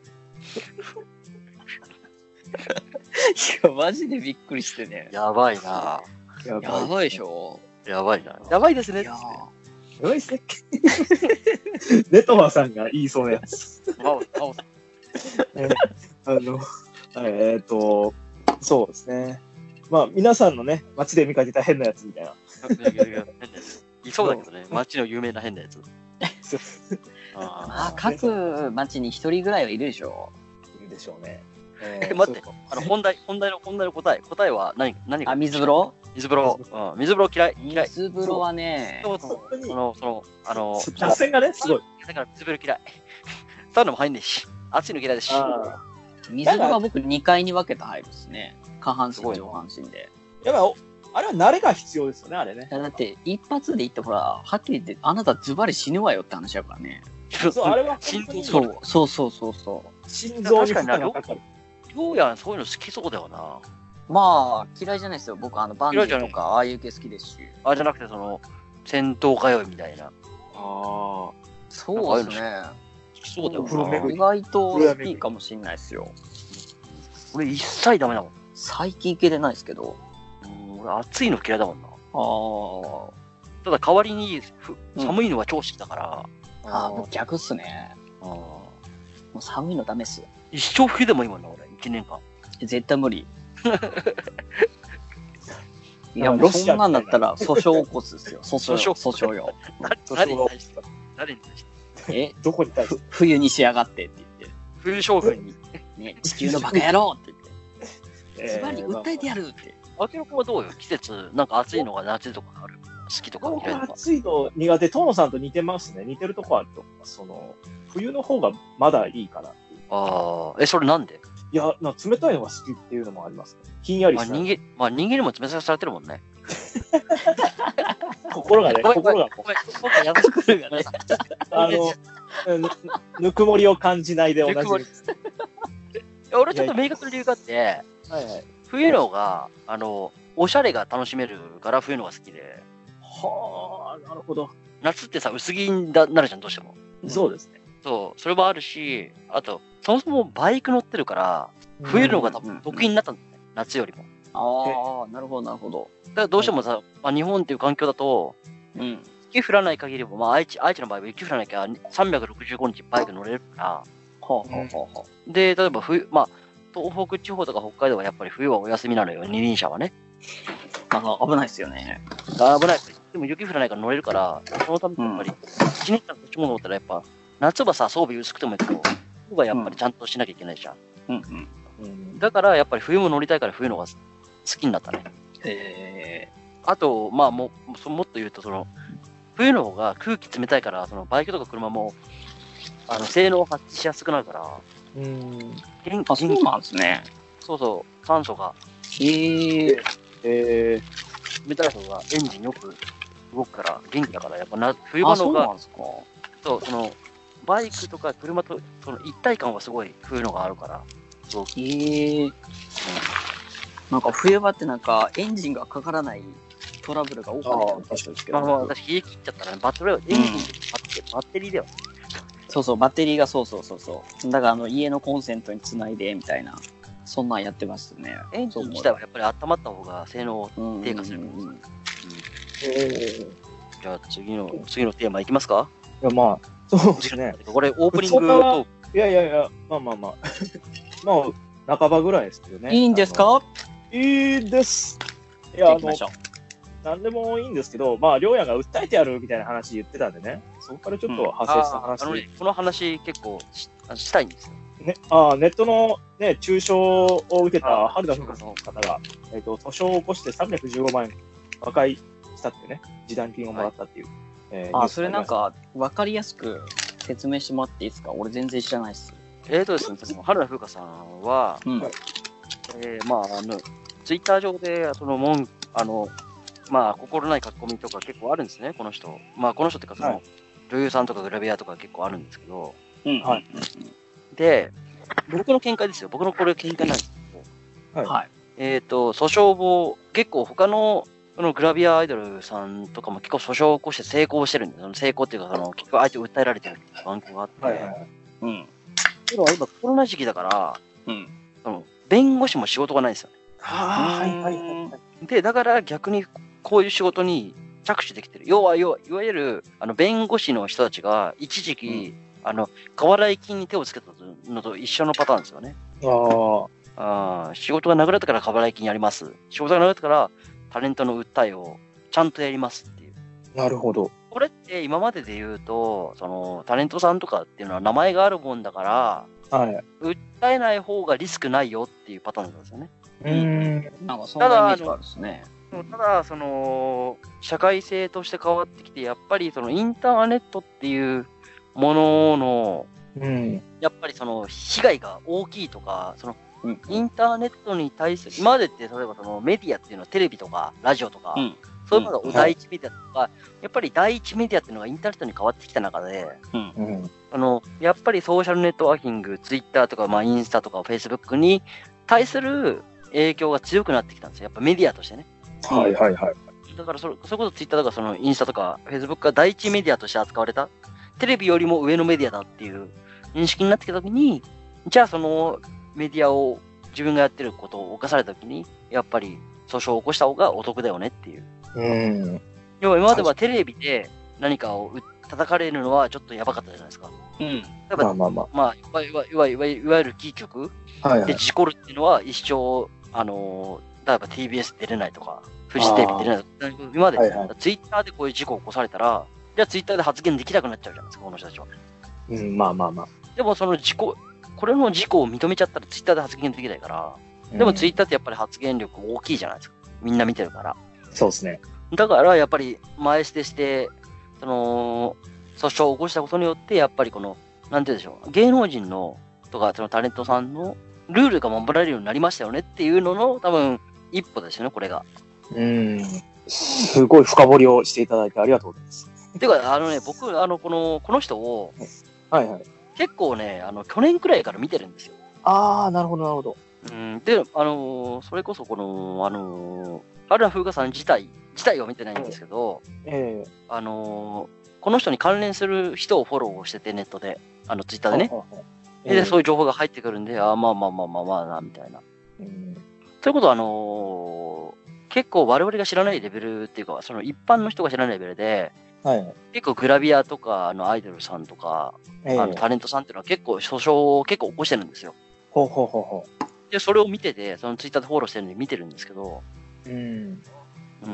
いや、マジでびっくりしてね。 やばいなややばいでしょ。 やばいな。やばいですね。 いややばいっすね。ネトマさんが言いそうなやつ。 わお、わお。 えーあの、えっ、と、そうですね。まあ、皆さんのね、街で見かけた変なやつみたいな。 いやいや変なやついそうだけどね。街の有名な変なやつ。あまあ、各町に一人ぐらいはいるでしょ。 いるでしょうね。 えー、待って、あの、本題、本題の、本題の答え。答えは何、何あ、水風呂水風呂。うん、水風呂嫌い。嫌い。 水風呂はね、 そうそう。その、その、あの、 脱線がね、すごい。 だから水風呂嫌い。サウナも入んねえし。暑いの嫌いだし。 水風呂は僕にかいに分けて入るですね。下半身、上半身で。 やっぱ、あれは慣れが必要ですよね、あれね。 だって、一発で言ってほら、はっきり言って、あなたズバリ死ぬわよって話やからね。 そう、あれは心臓そう、そうそうそうそう。 心臓に負荷がかかる。 ようやん、そういうの好きそうだよな。 まあ、嫌いじゃないですよ。僕、あの、バンジーとか、ああいう系好きですし。 あ、じゃなくて、その、戦闘通いみたいな。ああ。 そうですね。 好きそうだよな。 意外と好きかもしんないですよ。 俺、一切ダメだもん。 最近いけてないですけど。 うん、俺、暑いの嫌いだもんな。 ああ。 ただ、代わりに、寒いのは超好きだから。 ああ、僕逆っすね。 ああ。 もう寒いのダメっすよ。 一生冬でもいいもんな、俺。一年間。 絶対無理。いや、もうそんなんだったら訴訟起こすですよ。訴訟、訴訟よ。 誰に対して誰に対してえ、 どこに対して冬にしやがってって言って。 冬将軍に。 ね、地球のバカ野郎って言って。 えズバリ訴えてやるって。 あきらくんはどうよ季節、なんか暑いのが夏とかある好きとか僕嫌いとか。 暑いの苦手、遠野さんと似てますね。似てるとこあると思います。その、冬の方がまだいいかなっていう。 ああ、え、それなんでいや、な冷たいのが好きっていうのもありますね。ひんやりまあした。 人間、まあ人間にも冷たさされてるもんね。 心がね、心がこごめん、僕は優しくするがね。 あの、ぬぬくもりを感じないで同じみ。 俺ちょっと明確な理由があって、 はいはい。 冬のが、あの、おしゃれが楽しめるから冬のが好きで、 はあ、なるほど。 夏ってさ、薄着になるじゃん、どうしても。 そうですね。 そう、それもあるし、あと、そもそもバイク乗ってるから、冬のが多分得意になったんだよね、夏よりも。 ああ、なるほど、なるほど。 だからどうしてもさ、まあ、日本っていう環境だと、 うん。 雪降らない限りも、まあ、愛知、愛知の場合は雪降らなきゃさんびゃくろくじゅうごにちバイク乗れるから、 はあ、はあ、はあ。 で、例えば冬、まあ、東北地方とか北海道はやっぱり冬はお休みなのよ、二輪車はね。 なんか危ないっすよね。 あ危ない。でも雪降らないから乗れるから、そのためにやっぱり、一年間こっちも乗ったらやっぱ、夏場さ、装備薄くてもいいけど、冬はやっぱりちゃんとしなきゃいけないじゃん。 うんうん。 うん。 だからやっぱり冬も乗りたいから冬のが好きになったね。 へえ。 あと、まあもう、もっと言うと、その、冬の方が空気冷たいから、そのバイクとか車も、あの、性能を発揮しやすくなるから、 うん。 元あ、そうなんですね。 そうそう、酸素が、 へえ。 え冷たい方がエンジンよく動くから、元気だから、やっぱな、冬場あ、そうなの方が、 んですか。 そう、その、バイクとか車と、その一体感はすごい冬のがあるから、そう、 へえ。なんか冬場ってなんかエンジンがかからないトラブルが多かったんですけど。 まあまあ、私冷え切っちゃったら、ね、バッテリー、エンジンってバッテバッテリーだよ。 そうそう、バッテリーがそうそうそうそう。だからあの家のコンセントにつないでみたいな、そんなんやってますね。 エンジン自体はやっぱり温まった方が性能低下する。 うんうんうん。 えじゃあ次の、次のテーマいきますか？ いや、まあ、そうですね。 これオープニングそんなトーク、 いやいやいや、まあまあまあ。まあ、半ばぐらいですけどね。 いいんですか？ いいです。いや、あの、なんでもいいんですけど、まあ、りょうやが訴えてやるみたいな話言ってたんでね、そこからちょっと派生した話。 うん、ああのね、この話結構 し, したいんですよ。 ね、あネットの、ね、中傷を受けた春田風花さんの方が、えーと、訴訟を起こしてさんびゃくじゅうごまんえん和解したっていうね、示談金をもらったっていう。はい、 えー、あ、それなんか、わかりやすく説明してもらっていいですか？俺全然知らないっす。 えーとですね、春田風花さんは、うん、えー、まあ、あの、ツイッター上で、その、もん、あの、まあ、心ない書き込みとか結構あるんですね、この人。まあ、この人っていうか、その、はい、女優さんとかグラビアとか結構あるんですけど、うん、はい。で、僕の見解ですよ。僕のこれ見解なんですけど、はい。えっ、ー、と、訴訟を、結構他の、そのグラビアアイドルさんとかも結構訴訟を起こして成功してるんですよ。成功っていうか、その、結構相手を訴えられてるバンクがあって、はいはいはい、うん。けど今コロナ時期だから、うん。その、弁護士も仕事がないんですよね。 はあ、はいはいはい。 で、だから逆にこういう仕事に着手できてる。要は、要は、いわゆる、あの、弁護士の人たちが一時期、うんあの、過払い金に手をつけたのと一緒のパターンですよね。ああ。仕事がなくなったから過払い金やります。仕事がなくなったからタレントの訴えをちゃんとやりますっていう。 なるほど。 これって今までで言うと、その、タレントさんとかっていうのは名前があるもんだから、はい。訴えない方がリスクないよっていうパターンなんですよね。 うん。なんかそんなイメージがあるですね。 ただ、その、社会性として変わってきて、やっぱりそのインターネットっていうものの、うん、やっぱりその被害が大きいとか、そのインターネットに対する、今までって例えばそのメディアっていうのはテレビとかラジオとか、うん、そういうのが第一メディアとか、はい、やっぱり第一メディアっていうのがインターネットに変わってきた中で、うん、あのやっぱりソーシャルネットワーキング、ツイッターとか、まあ、インスタとかフェイスブックに対する影響が強くなってきたんですよ。やっぱメディアとしてね。 はいはいはい。 だからそれ、それこそツイッターとかそのインスタとかフェイスブックが第一メディアとして扱われた。テレビよりも上のメディアだっていう認識になってきたときに、じゃあそのメディアを自分がやってることを犯されたときに、やっぱり訴訟を起こした方がお得だよねっていう。うん。要は今まではテレビで何かを叩かれるのはちょっとやばかったじゃないですか。うん。やっぱまあまあまあ。まあ、いわいわいわいわいわゆるキー局で事故るっていうのは一生、あの、例えば ティービーエス 出れないとか、フジテレビ出れないとか、今まで、はいはい、ツイッターでこういう事故を起こされたら、じゃあツイッターで発言できなくなっちゃうじゃないですか、この人たちは。 うん、まあまあまあ。 でもその事故、これの事故を認めちゃったらツイッターで発言できないから、でもツイッターってやっぱり発言力大きいじゃないですか。みんな見てるから。 そうですね。 だからやっぱり前捨てして、その、訴訟を起こしたことによって、やっぱりこの、なんて言うんでしょう、芸能人の、とかそのタレントさんのルールが守られるようになりましたよねっていうのの多分一歩ですよね、これが。 うん。すごい深掘りをしていただいてありがとうございます。 てか、あのね、僕、あの、この、この人を、 はいはい。 結構ね、あの、去年くらいから見てるんですよ。 ああ、なるほど、なるほど。 うん。で、あのー、それこそこの、あのー、春名風花さん自体、自体は見てないんですけど、ええー、あのー、この人に関連する人をフォローしてて、ネットで、あの、ツイッターでね。はははえー、で、そういう情報が入ってくるんで、ああ、まあまあまあまあまあな、みたいな。うん。ということは、あのー、結構我々が知らないレベルっていうか、その一般の人が知らないレベルで、はい、結構グラビアとかのアイドルさんとか、えー、あのタレントさんっていうのは結構訴訟を結構起こしてるんですよ。 ほうほうほうほう。 で、それを見てて、そのツイッターでフォローしてるんで見てるんですけど、うん。うん。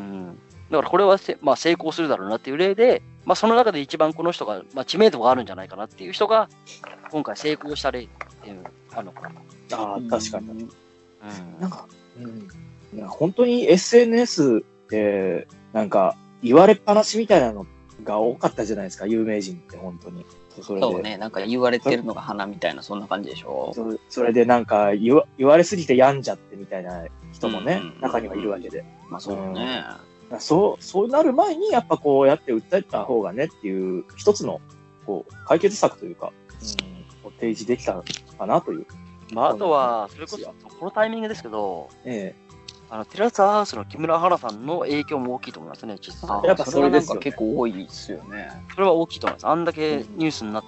だからこれはせ、まあ、成功するだろうなっていう例で、まあその中で一番この人が、まあ、知名度があるんじゃないかなっていう人が、今回成功した例っていう、あるのかな。 ああ、確かに。うん。なんか、うん。いや本当に エスエヌエス で、なんか、言われっぱなしみたいなのが多かったじゃないですか、有名人って本当に。 それでそうね、なんか言われてるのが花みたいな、そんな感じでしょ。 そ, それでなんか言わ、言われすぎて病んじゃってみたいな人もね、うん、中にはいるわけで。 まあそうだね、 うん。そう、そうなる前に、やっぱこうやって訴えた方がねっていう、一つの、こう、解決策というか、うん、提示できたかなという。 まああとは、それこそ、このタイミングですけど、ええ。あの、テラスハウスの木村花さんの影響も大きいと思いますね、実際。 やっぱそれなんか結構多いですよね。 それは大きいと思います。あんだけニュースになって、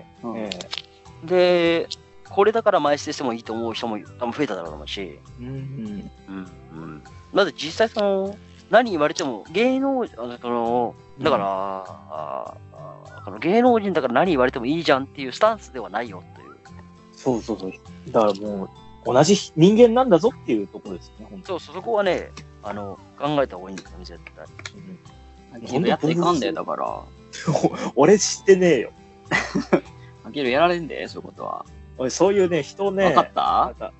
うんえー、で、これだから前捨てしてもいいと思う人も多分増えただろうと思うし、うんうんうんうん、だって実際その、何言われても、芸能、あの、そのだから、うん、ああの芸能人だから何言われてもいいじゃんっていうスタンスではないよという。 そうそうそう。だからもう、同じ人間なんだぞっていうところですね、本当そうそう、そこはね、あの、考えた方がいいんですよね、絶対。 アキルやっていかんで、だから。 俺知ってねえよ。 アキルやられんで、そういうことは。 俺、そういうね、人ね。 分かったなんか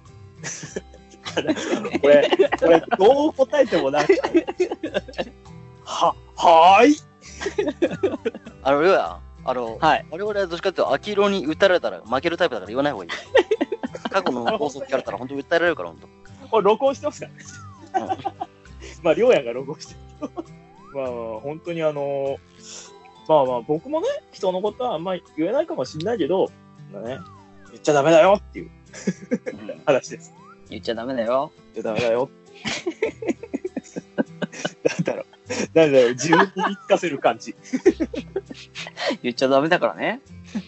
これ、これ、どう答えてもなんか、は、はーい。 あの、りょうや、あの、 はい。 我々はどっちかっていうと、アキロに打たれたら負けるタイプだから言わない方がいい。過去の放送聞かれたら本当に訴えられるから、本当。 これ、録音してますからね。まあ、りょうやが録音してるけど。まあ、本当にあの、まあまあ、僕もね、人のことはあんまり言えないかもしれないけど、まあね、言っちゃダメだよっていう話です。 言っちゃダメだよ。 言っちゃダメだよ。なんだろう。なんだろう、自分に言い聞かせる感じ。 言っちゃダメだからね。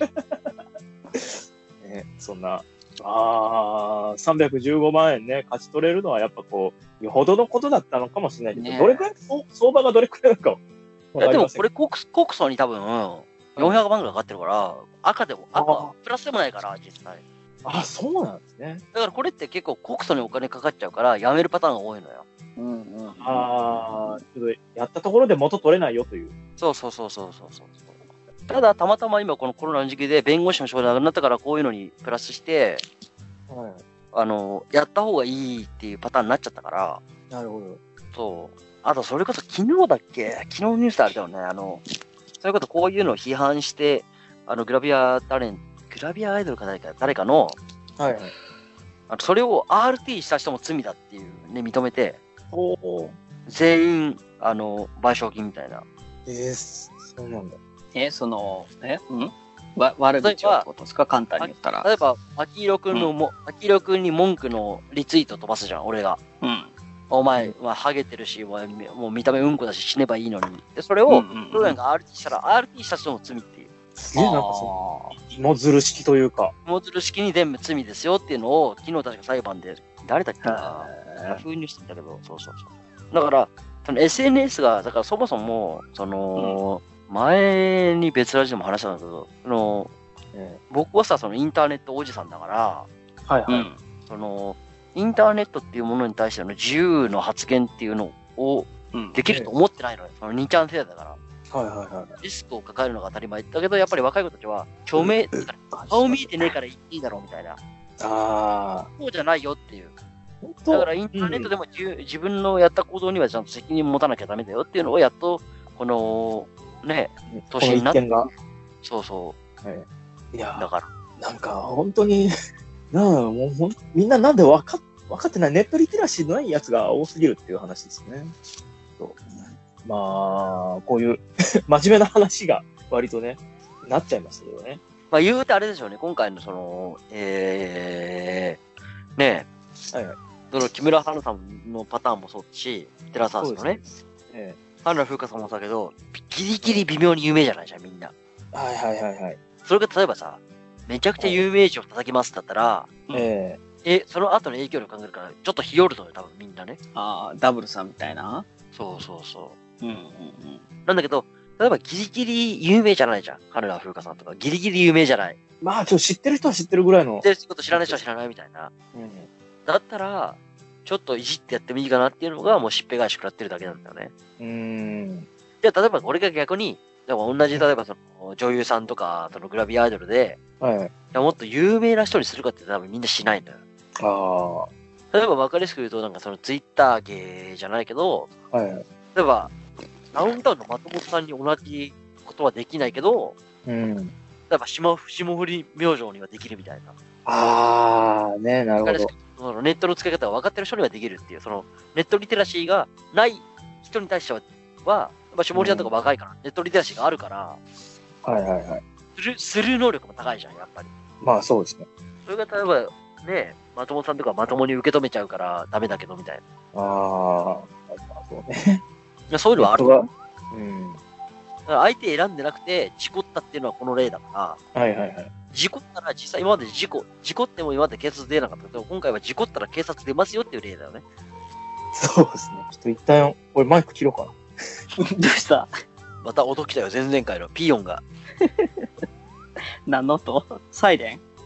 ね、そんな、あー、さんびゃくじゅうごまんえんね、勝ち取れるのはやっぱこう、よほどのことだったのかもしれないけど、ね、どれくらい、相場がどれくらいなのかいやでもこれ国、国葬に多分、よんひゃくまんぐらいかかってるから、赤でも、赤、プラスでもないから、実際。 あ、そうなんですね。 だからこれって結構国葬にお金かかっちゃうから、やめるパターンが多いのよ。 うんうん。 ああ、ちょっとやったところで元取れないよという。 そうそうそうそうそうそう。ただ、たまたま今このコロナの時期で弁護士の仕事がなくなったから、こういうのにプラスして、はい、あの、やった方がいいっていうパターンになっちゃったから。 なるほど。 そう。あと、それこそ昨日だっけ昨日のニュースであれだよね。あの、それこそこういうのを批判して、あの、グラビアタレント、グラビアアイドルか誰か、誰かの、はいはい。あのそれを アールティー した人も罪だっていうね、認めて、おお。全員、あの、賠償金みたいな。 えー、そうなんだ。 え、その、えうんわ悪口はってことですか簡単に言ったら。 例えば、アキヒロ君のも、アキヒロ君に文句のリツイート飛ばすじゃん、俺が。うん。お前はハゲてるし、もう見た目うんこだし死ねばいいのに。で、それを、ロレンが アールティー したら、アールティー した人も罪っていう。 すげえなんかそう、芋づる式というか。 芋づる式に全部罪ですよっていうのを、昨日確か裁判で、誰だっけな、封入してんだけど、そうそうそう。だから、その エスエヌエス が、だからそもそも、その、うん前に別ラジでも話したんだけど、その、えー、僕はさ、そのインターネットおじさんだから、はいはい。うん、その、インターネットっていうものに対しての自由の発言っていうのをできると思ってないのよ。うん、そのにちゃん世代だから。はいはいはい。リスクを抱えるのが当たり前。だけど、やっぱり若い子たちは、虚名、顔見えてねえからいいだろうみたいな。ああ。そうじゃないよっていう。だからインターネットでも、うん、自分のやった行動にはちゃんと責任持たなきゃダメだよっていうのをやっと、この、ね、年になって。そうそう。はい。 いや、 だから。 なんか、本当に、なあ、もうほん、みんななんで分かっ、分かってない、ネットリテラシーのないやつが多すぎるっていう話ですね。そうまあ、こういう真面目な話が割とね、なっちゃいますけどね。 まあ言うてあれでしょうね、今回のその、えー、ねえ、はいはい。その木村花さんのパターンもそうだし、寺澤さんのね。ええ羽村風花さんもそうだけど、ギリギリ微妙に有名じゃないじゃん、みんな。 はいはいはいはい。 それが例えばさ、めちゃくちゃ有名人を叩きますだったら、えええ、その後の影響力考えるから、ちょっと日和るのよ、多分みんなね。 ああ、ダブルさんみたいな。 そうそうそう。うんうんうん。なんだけど、例えばギリギリ有名じゃないじゃん。羽村風花さんとか、ギリギリ有名じゃない。 まあ、ちょっと知ってる人は知ってるぐらいの。 知ってること知らない人は知らないみたいな。うん。だったら、ちょっといじってやってもいいかなっていうのが、もうしっぺ返し食らってるだけなんだよね。うーん。じゃあ、例えば俺が逆に、でも同じ、例えばその女優さんとか、そのグラビアアイドルで、はい。もっと有名な人にするかって多分みんなしないんだよ。ああ。例えば分かりやすく言うと、なんかそのツイッター芸じゃないけど、はい。例えば、ダウンタウンの松本さんに同じことはできないけど、うん。例えば霜、霜降り明星にはできるみたいな。ああ、ね、なるほど。そのネットの使い方が分かってる人にはできるっていう、そのネットリテラシーがない人に対しては、はまあ、下森さんとか若いから、うん、ネットリテラシーがあるから、はいはいはい。する、する能力も高いじゃん、やっぱり。まあそうですね。それが例えば、ね、まともさんとかまともに受け止めちゃうからダメだけど、みたいな。ああ、そうね。いや、そういうのはある。うん。だから相手選んでなくて、事故ったっていうのはこの例だから、はいはいはい。事故ったら実際今まで事故、事故っても今まで警察出なかったけど、今回は事故ったら警察出ますよっていう例だよね。そうですね。ちょっと一旦、俺マイク切ろうかな。 どうしたまた音来たよ、前々回のピーヨンが。 何の音サイレン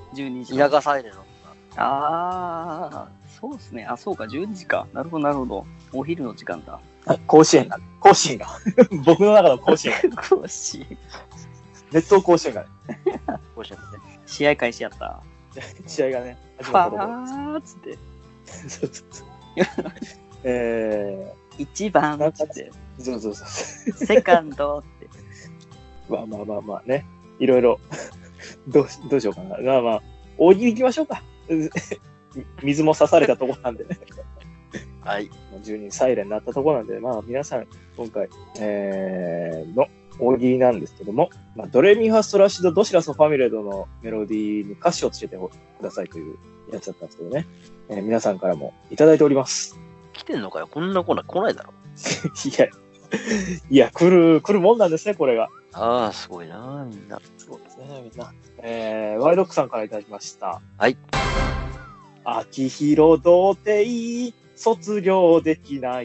じゅうにじ。 田舎サイレンの。 ああ、そうですね。あ、そうか、じゅうにじか。なるほど、なるほど。お昼の時間だ。 甲子園が、甲子園が。僕の中の甲子園が。 甲子園。 熱湯甲子園がね。 甲子園でね。 試合開始やった。 試合がね、 始まったところ。ーっつって。 そうそうそう。えー、一番っつって。 そうそうそう。 セカンドって。 まあまあまあまあね。いろいろ、どう、どうしようかな。まあまあ、大喜利行きましょうか。水も刺されたところなんでね。 はい。 じゅうにんサイレンになったところなんで、まあ皆さん、今回、えー、の大喜利なんですけども、まあ、ドレミファストラシドドシラソファミレドのメロディーに歌詞をつけてくださいというやつだったんですけどね。えー、皆さんからもいただいております。 来てんのかよ。こんなコーナー来ないだろ。 いや、いや、来る、来るもんなんですね、これが。 ああ、すごいな、みんな。 そうですね、みんな。えー、ワイドックさんからいただきました。 はい。 秋広童貞、卒業できない。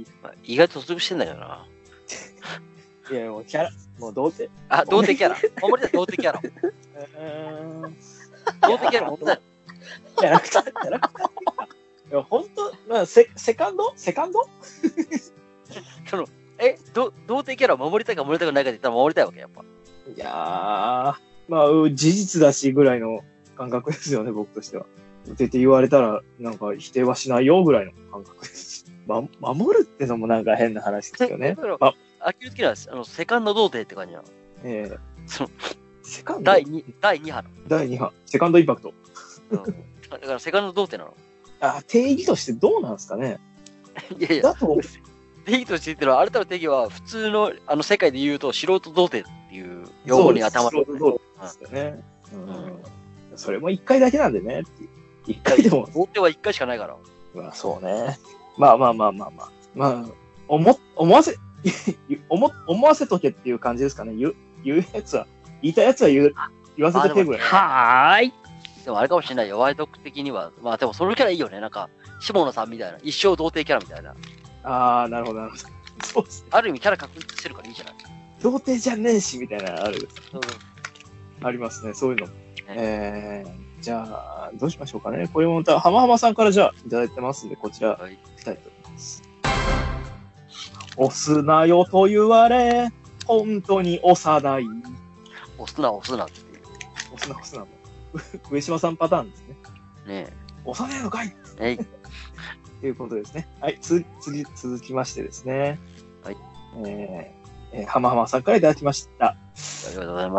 まあ、意外と卒業してんだよな。 いや、もうキャラ、もう童貞。 あ、童貞キャラ。守りたい、童貞キャラ。うーん。童貞キャラ、守りたい。 キャラクター、キャラクター。いや、ほんと、まあ、セ、セカンドセカンドその、え、ど、童貞キャラを守りたいか守りたくないかって言ったら守りたいわけ、やっぱ。 いやー、まあ、事実だしぐらいの感覚ですよね、僕としては。って言われたら、なんか否定はしないよぐらいの感覚です。ま、守るってのもなんか変な話ですよね。 あ、アキル好きなんです。あの、セカンド童貞って感じなの。ええー、その、セカンド第2、第2波の。 第2波。セカンドインパクト。 うん。だからセカンド童貞なの。 あ、定義としてどうなんですかね。 いやいや。だと、定義として言ってるのは、あなたの定義は普通の、あの世界で言うと素人童貞っていう用語に頭に。素人童貞ですよね。うん。うん、それも一回だけなんでねっていう。一回でも。 童貞は一回しかないから。 まあそうね。まあまあまあまあまあ。まあ、思、思わせ、思、思わせとけっていう感じですかね。言う、言うやつは、言いたいやつは言う、言わせてけぐらい。 はーい。 でもあれかもしれないよ。ワイドク的には。まあでもそのキャラいいよね。なんか、下野さんみたいな。一生童貞キャラみたいな。 ああ、なるほどなるほど。 そうですね。ある意味キャラ確立してるからいいじゃない。 童貞じゃねえし、みたいな、ある。うん、ありますね。そういうの。ね、えー、じゃあ、どうしましょうかね。これもまた、浜浜さんからじゃあ、いただいてますんで、こちら、はい、いきたいと思います。押すなよと言われ、本当に押さない。 押すな、押すなっていう。 押すな、押すな。上島さんパターンですね。 ねえ。 押さねえのかいはい。 ということですね。はい、つ、次、続きましてですね。 はい。 えー、えー、浜浜さんからいただきました。ありがとうございます。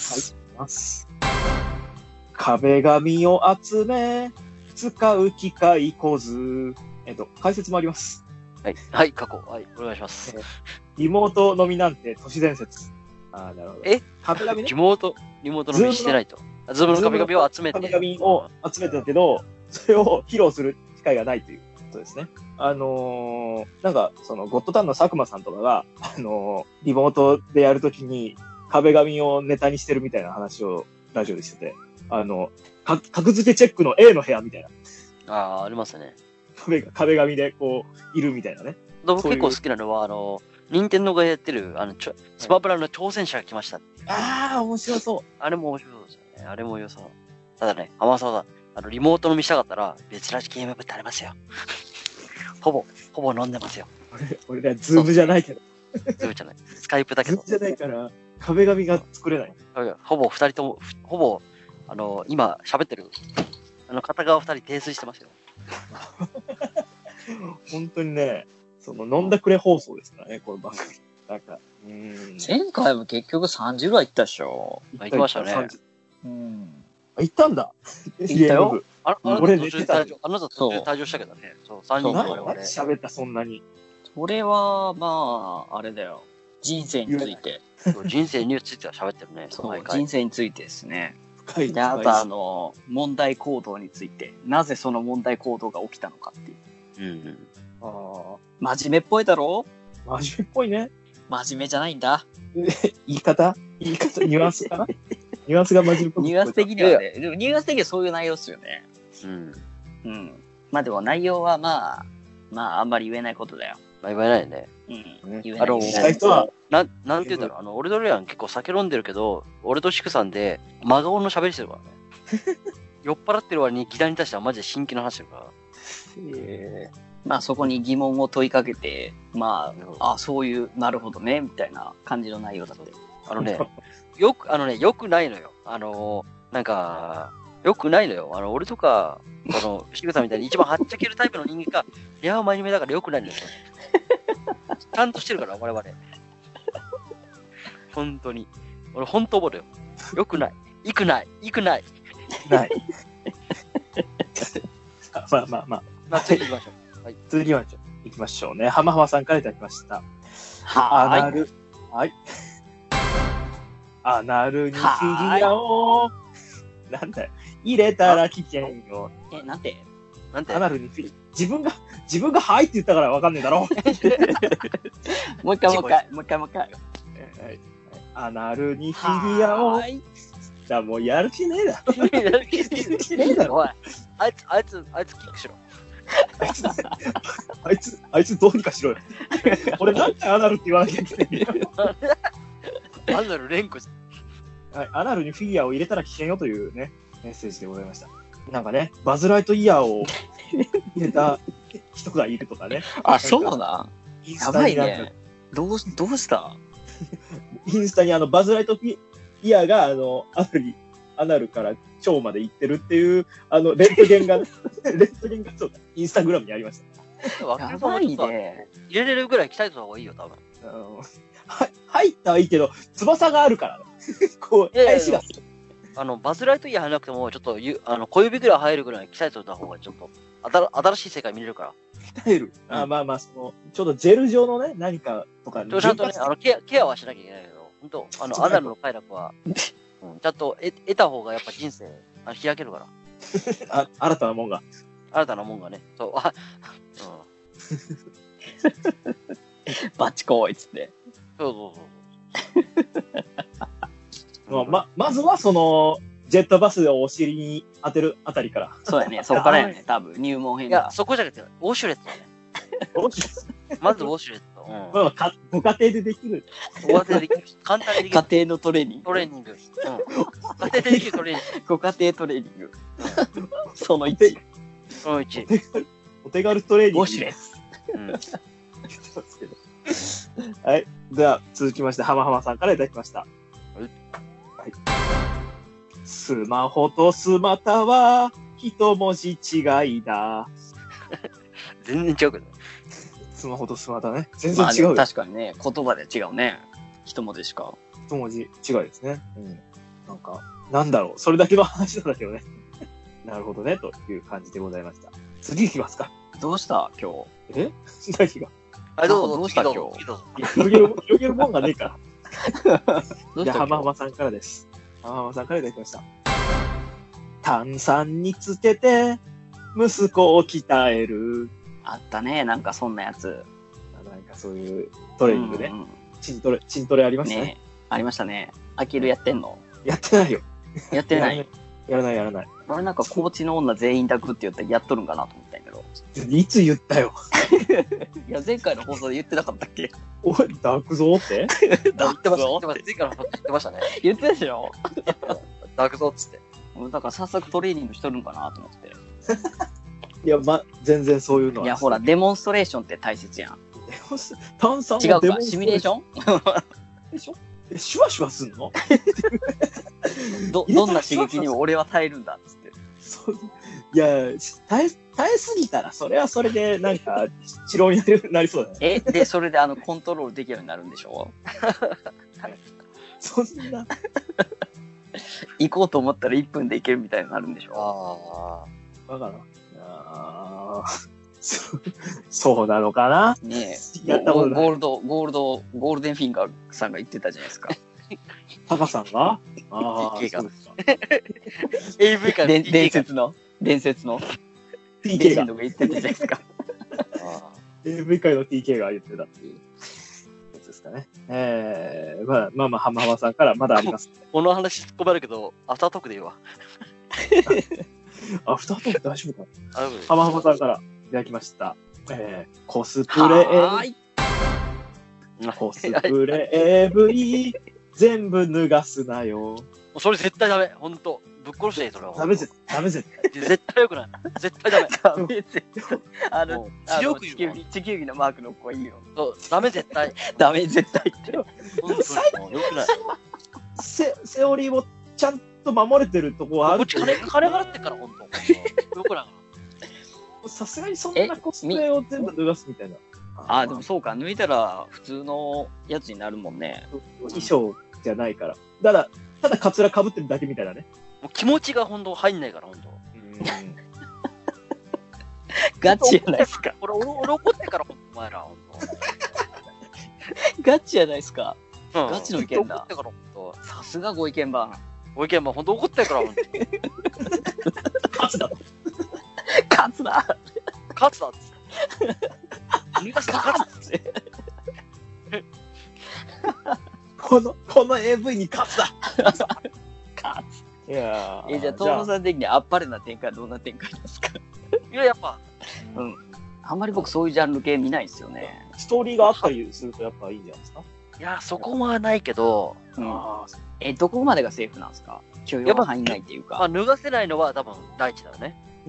はい、ありがとうございます。壁紙を集め、使う機械こず。えっと、解説もあります。 はい。はい、過去。はい、お願いします。えー、 リモート飲みなんて都市伝説。ああ、なるほど。 え壁紙ね。 リモート、リモート飲みしてないと。ズームの壁紙を集めて。 壁紙を集めてたけど、それを披露する機会がないということですね。あのー、なんか、その、ゴッドタンの佐久間さんとかが、あのー、リモートでやるときに壁紙をネタにしてるみたいな話をラジオでしてて、あの、か格付けチェックの A の部屋みたいな。 ああ、ありますね。 壁、壁紙でこう、いるみたいなね。 僕結構好きなのは、あの、任天堂がやってる、あの、ちょスマブラの挑戦者が来ました。 ああ、面白そう。 あれも面白そうですよね。あれも良さそう。ただね、浜沢さん、あの、リモート飲みしたかったら、別ラジゲーム部ってありますよ。ほぼ、ほぼ飲んでますよ。 俺、俺らズームじゃないけど。 ズームじゃない。スカイプだけど。 ズームじゃないから、壁紙が作れない。 ほぼ二人とも、ほぼ、あの、今喋ってる、あの、片側二人泥酔してますよ。 本当にね、その、飲んだくれ放送ですからね、この番組。なんか、うん。 前回も結局さんじゅうぐらい行ったでしょ。 行きましたね。 うん。 行ったんだ。 行ったよ。 あ、あ俺途中で退場、あなた途中で退場したけどね。そう、さんにんで俺。喋ったそんなに。 それは、まあ、あれだよ。人生について。 人生については喋ってるね。 そう、人生についてですね。で、あとあの、問題行動について。なぜその問題行動が起きたのかっていう。 うんうん。 ああ。 真面目っぽいだろ？ 真面目っぽいね。 真面目じゃないんだ。 言い方言い方ニュアンスかなニュアンスが真面目っぽい。 ニュアンス的にはね。でもニュアンス的にはそういう内容っすよね。 うん。 うん。まあでも内容はまあ、まああんまり言えないことだよ。 まあ言えないね。 うん。 言えない。あの、なん、なんて言うんだろう。あの、俺とレアン結構酒飲んでるけど、俺とシクさんで真顔の喋りしてるからね。 酔っ払ってる割に議題に対してはマジで真剣な話だから。 えまあそこに疑問を問いかけて、まあ、あ、そういう、なるほどね、みたいな感じの内容だって。 あのね、よく、あのね、よくないのよ。あの、なんか、よくないのよ。あの、俺とか、この、シグさんみたいに一番はっちゃけるタイプの人間が、いや、真面目だからよくないのよ。ちゃんとしてるから、我々。本当に。俺、本当思うよ。よくない。いくない。いくない。 ない。まあまあまあ。 まあ、次行きましょう。はい。 次はちょ行きましょうね。浜浜さんからいただきました。 はアナル。はい。アナルにフィギュアを、なんだよ。入れたら危険よ。 え、なんてなんてアナルにフィギュア。自分が、自分がはいって言ったからわかんねえだろ。 もう一回もう一回、もう一回もう一回。 アナルにフィギュアを。じゃあもうやる気ねえだろ。 やる気ねえだろ。おい、あいつ、あいつ、あいつキックしろ。 あいつ、あいつ、あいつどうにかしろよ。俺何回アナルって言わなきゃいけないんだよ。 アナル連呼しはい、アナルにフィギュアを入れたら危険よというね、メッセージでございました。なんかね、バズライトイヤーを入れた人がいるとかね。 あ、そうだ。やばいインスタになんかね。どうし、どうしたインスタにあの、バズライトイヤーが、あの、アナルに、アナルから腸まで行ってるっていう、あの、レントゲンが、レントゲンがそうだ、インスタグラムにありました。 やばいね。 入れれるぐらい鍛えた方がいいよ、多分。 あのは入ったはいいけど、翼があるからね。こう、 いやいや返しが。 あの、バズライトイヤー入らなくても、ちょっとゆ、あの、小指ぐらい入るぐらい鍛えておいた方が、ちょっと、あた新しい世界見れるから。 鍛える。あうんまあまあ、その、ちょっとジェル状のね、何かとか、 ちゃんとね、あのケア、ケアはしなきゃいけないけど、本当あの、アナルの快楽は、うん、ちゃんと得得た方がやっぱ人生、あの開けるから。 あ新たなもんが。 新たなもんがね。そう、あ、 バチコーイっつって。 うん。そうそうそう。 まあ、ま、まずはその、ジェットバスでお尻に当てるあたりから。 そうやね、そこからやね、多分入門編いや、 が。 そこじゃなくて、ウォシュレットだね。まずウォシュレット。うん。 まあかご家庭でできる。 終わってできる。簡単にできる。 家庭のトレーニング。 トレーニング。うん。家庭でできるトレーニング。 ご家庭トレーニング。そのいち。 そのいち。 お手軽トレーニング。 ウォシュレット。 うん。 言ってますけど。はい。では、続きまして、浜浜さんからいただきました。はい。はい、スマホとスマタは、一文字違いだ。 全然違うけど。 スマホとスマタね。全然違う、 まあ、確かにね、言葉で違うね。一文字しか。 一文字違いですね。うん。なんか、なんだろう。それだけの話なんだけどね。なるほどね、という感じでございました。次行きますか。 どうした今日。 え何があ、どうぞ、 どうしたどうぞ今日どうぞいや広げる、広げるもんがねえから。で、 どうした今日。 浜浜さんからです。浜浜さんからいただきました。炭酸につけて、息子を鍛える。 あったね、なんかそんなやつ。 なんかそういうトレーニングね。 うんうんチントレ、チントレありましたね。 ねありましたね。アキルやってんのやってないよ。 やってないやらない、やらない。 俺なんかコーチの女全員抱くって言ったらやっとるんかなと思ったんやけど。 いつ言ったよ。 いや、前回の放送で言ってなかったっけおい、抱くぞって言ってました、言ってました。前回の放送言ってましたね。 言ってたでしょ抱くぞっつって。 俺だから早速トレーニングしとるんかなと思って。 いや、ま、全然そういうのは。 いや、ほら、デモンストレーションって大切やん。 炭酸を違うかデモンストシミュレーションでしょえ、シュワシュワすんのど、どんな刺激にも俺は耐えるんだっつって。 そういや、耐え、耐えすぎたら、それはそれで、なんか、治療になるなりそうだね。 え、で、それであの、コントロールできるようになるんでしょそんな。 行こうと思ったらいっぷんで行けるみたいになるんでしょあわからん。あーそそうなのかなねえ。 やったことないゴールド、ゴールド、ゴールデンフィンガーさんが言ってたじゃないですか。 タカさんがああ、 ティーケー がそうですか。 ー エーブイ からでティーケー伝説の、伝説の、レティーケー がジェンドが言ってたじゃないですか。 あエーブイ 界の ティーケー が言ってたっていうやつですかね。えー、まあまあまあ、浜浜さんからまだあります。 この話突っ込まれるけど、アフタートークで言うわ。 アフタートーク大丈夫かあ浜浜さんからいただきました。えー、コスプレはーい。 コスプレ エーブイ 全部脱がすなよ。 それ絶対ダメ。ほんと。ぶっ殺していい、それは。 ダメ絶対。ダメ絶対。 絶対よくない。絶対ダメ。 ダメ絶対。あの、あの強く言う地球儀、地球儀のマークの子はいいよ。 そう、ダメ絶対。 ダメ絶対って。 本当にもうよくない。 セセオリーをちゃんと守れてるとこはあるこっち金、金払ってっから、ほんと。よくない。 さすがにそんなコスプレを全部脱がすみたいな。 ああ、でもそうか。脱いだら普通のやつになるもんね。 衣装じゃないから。ただ、ただカツラ被ってるだけみたいなね。 もう気持ちがほんと入んないから、ほんと。 ガチじゃないですか。 俺、俺、俺怒ってっから、お前ら、ほんと。 ガチじゃないですか。 うんガチの意見だ怒ってから、ほんと。 さすがご意見番。 ご意見番、ほんと怒ってっから、ほんと。 カツだ。 カツだ。 勝つだっつって。逃がすな、勝つだっつって。 この、この エーブイ にカツだ。 カいやツ。え、じゃあ、トモさん的にあっぱれな展開はどんな展開ですか？ いや、やっぱ、 うん。あんまり僕そういうジャンル系見ないんですよね。 ストーリーがあったりするとやっぱいいんじゃないですか。 いや、そこはないけど、 うん。 あえ、どこまでがセーフなんですか？許容範囲内っていうか。 まあ、脱がせないのは多分第一だよね。 うん。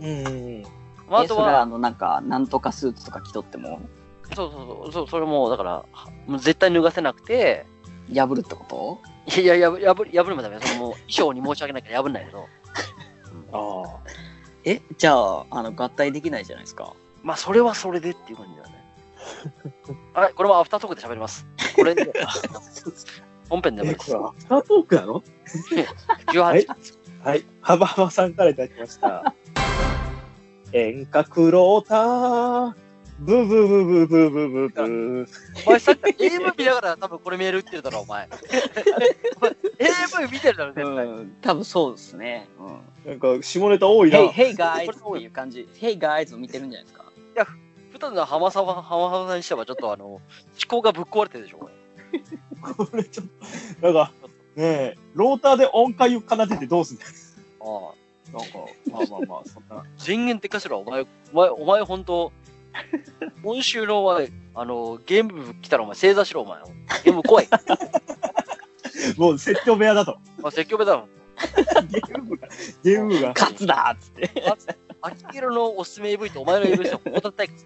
まあ、あえ、それは、 とは、 あの、なんか、なんとかスーツとか着とっても、 そうそうそう、そうそれも、だから、もう絶対脱がせなくて、 破るってこと？ いやいや、破る、破るもダメ。そのもう、衣装に申し訳ないから破んないけど。 ああ。 え、じゃあ、あの、合体できないじゃないですか。 まあ、それはそれでっていう感じだよね。はい、これはアフタートークで喋ります。これで、本編でもいいです。 え、これアフタートークなの？ じゅうはち。 はい。ハバハバさんからいただきました。演歌クローター、ブブブブブブブブ。 お前さっき エーブイ 見ながら多分これメール打ってるだろ、お前。エーブイ 見てるだろ、絶対。 うん、多分そうですね。うん。 なんか、下ネタ多いな。 Hey, hey guys っていう感じ。Hey guys を見てるんじゃないですか。 いや、普段の浜沢、浜沢さんにしてはちょっとあの、思考がぶっ壊れてるでしょ、これ。 これちょっと、なんか、ねえ、ローターで音階を奏でてどうすんだよ。 ああ。 なんか、まあまあまあ、そんな。 人間的かしら、お前、お前、お前ほんと、今週のお前、あの、ゲーム部来たらお前正座しろ、お前。ゲーム怖い。 もう説教部屋だと。 あ、説教部だろ。 ゲーム部が、ゲーム部が。 カツだっつって。 あきひろのおすすめ エーブイ とお前の エーブイ とここだったいか。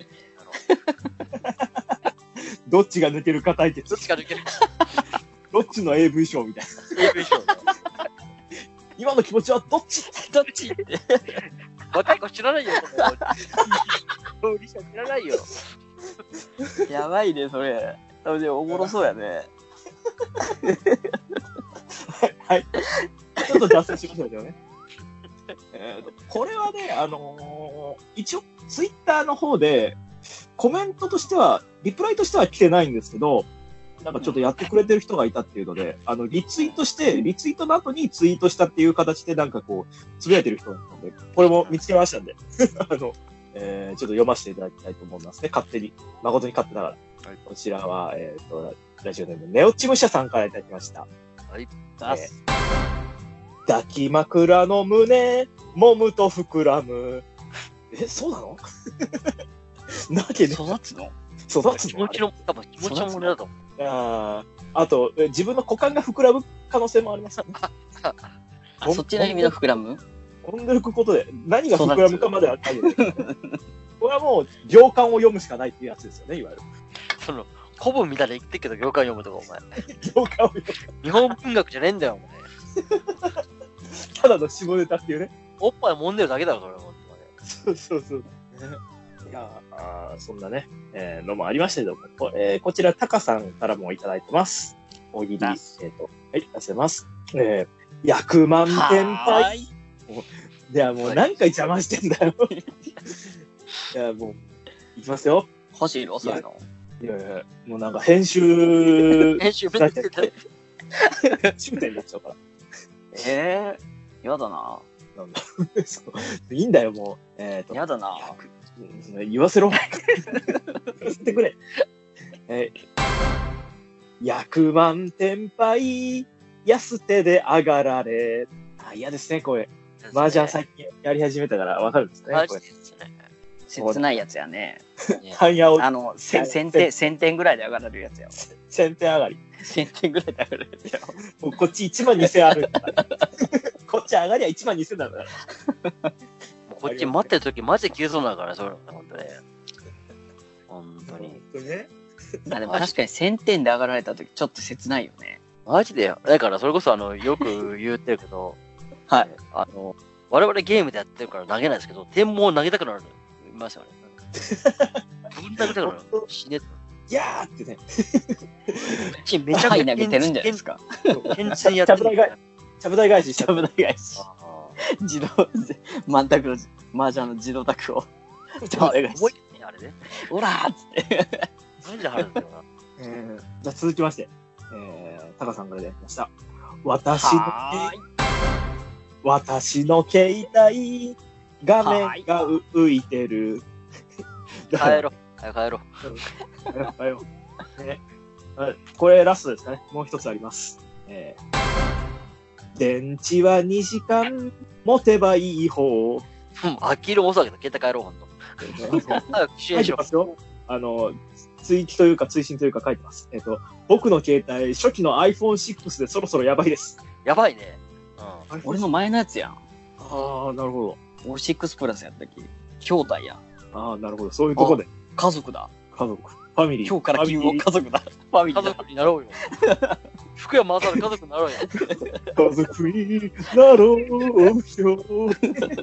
どっちが抜けるか対決。 どっちか抜ける。 どっちの エーブイ ショーみたいな。 エーブイ ショー。 今の気持ちはどっちどっちって。 若い子知らないよ、この。知らないよ。 やばいね、それ。でもおもろそうやね。 はい。ちょっと脱線しましょうよね。えーとこれはね、あのー一応、ツイッターの方で、コメントとしては、リプライとしては来てないんですけど、なんかちょっとやってくれてる人がいたっていうので、あの、リツイートして、リツイートの後にツイートしたっていう形でなんかこう、つぶやいてる人がいたので、これも見つけましたんで、あの、えー、ちょっと読ませていただきたいと思いますね。勝手に。誠に勝手ながら。はい、こちらは、えっ、ー、と、ラジオネーム、ネオチムシャさんからいただきました。 はい。 えー、抱き枕の胸、揉むと膨らむ。え、そうなのなわけね。 育つの育つの気持ちの、多分気持ちの問題だと思う。 ああと、自分の股間が膨らむ可能性もありますね。 あ、そっちの意味の膨らむ？ 飛んでることで、何が膨らむかまでは書いてない。これはもう、行間を読むしかないっていうやつですよね、いわゆる。 その、古文みたいな言ってるけど、行間読むとか、お前。 行間を読む。 日本文学じゃねえんだよ、お前。 ただの下ネタっていうね。 おっぱい揉んでるだけだろ、それは。 そうそうそう。いやあそんなね、えー、のもありましたけども、こ,、えー、こちら、タカさんからもいただいてます。大喜利、えっ、ー、と、はい、出せます。えー、役満天杯。いや、もう何回邪魔してんだよ。いや、もう、いきますよ。 欲しいのそういうの。 いやいや、もうなんか編集、 編集めっちゃ編集点になっちゃうから。 ええー、やだな。 なんだいいんだよ、もう。えっ、ー、と。 やだな。 言わせろ。言わせてくれ。えー、役満天杯、安手で上がられ。あ、嫌ですね、これ。麻雀最近やり始めたからわかるんですね。 マジですね。 切ないやつやね。 半夜を。 あの、せ千点、千点ぐらいで上がれるやつや。 千点上がり。 千点ぐらいで上がれるやつや。 もうこっちいちまんにせんあるんだから。こっち上がりはいちまんにせんなんだから。 もうこっち待ってる時マジで消えそうだから、そういうの、本当ね。本当に。 本当にね。 あでも確かにせんてんで上がられた時ちょっと切ないよね。 マジでよ。だからそれこそあの、よく言ってるけど、 はい。 あの、我々ゲームでやってるから投げないですけど、点も投げたくなるのいますよね。ぶん投げたくなるの死ねと。 いやーってね。 めちゃくちゃ投げてるんじゃないですか。 天才やってる。 ちゃぶ台返ししちゃちゃぶ台返し。自動、満卓の、麻雀の自動卓を。ちゃぶ台返し。 覚えてね、あれね。 オラーっつって。 マジで腹立つよな。 えー、じゃあ続きまして、えー、タカさんからいただきました。私の、私の携帯、画面が浮いてる。 帰ろう。早く帰ろう。 帰ろう。ね、これラストですかね。もう一つあります。えー、電池はにじかん持てばいい方。 うん、あきる大騒ぎだ。携帯帰ろう、ほんと。早く支援しろ。 あの、追記というか追伸というか書いてます。えっと、僕の携帯、初期の アイフォンシックス でそろそろやばいです。 やばいね。 うん、俺の前のやつやん。 ああ、なるほど。 俺ろくプラスやったっけ兄弟やん。 ああ、なるほど。そういうとこで。 家族だ。 家族。ファミリー。 今日から君も家族だ。ファミリーだ。 家族になろうよ。福山雅治家族になろうよ。 家族になろうよ。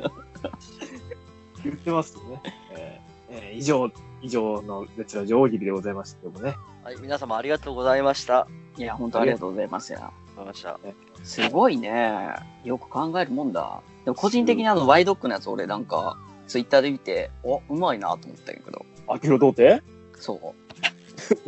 言ってますね。えーえー、以上、以上の別ラジオ大喜利でございましたけどもね。 はい、皆様ありがとうございました。 いや、本当ありがとうございますよ。 ございました。 すごいね。よく考えるもんだ。でも個人的にあの、ワイドックのやつ俺なんか、ツイッターで見て、お、うまいなと思ったんやけど。 あきろ童貞そう。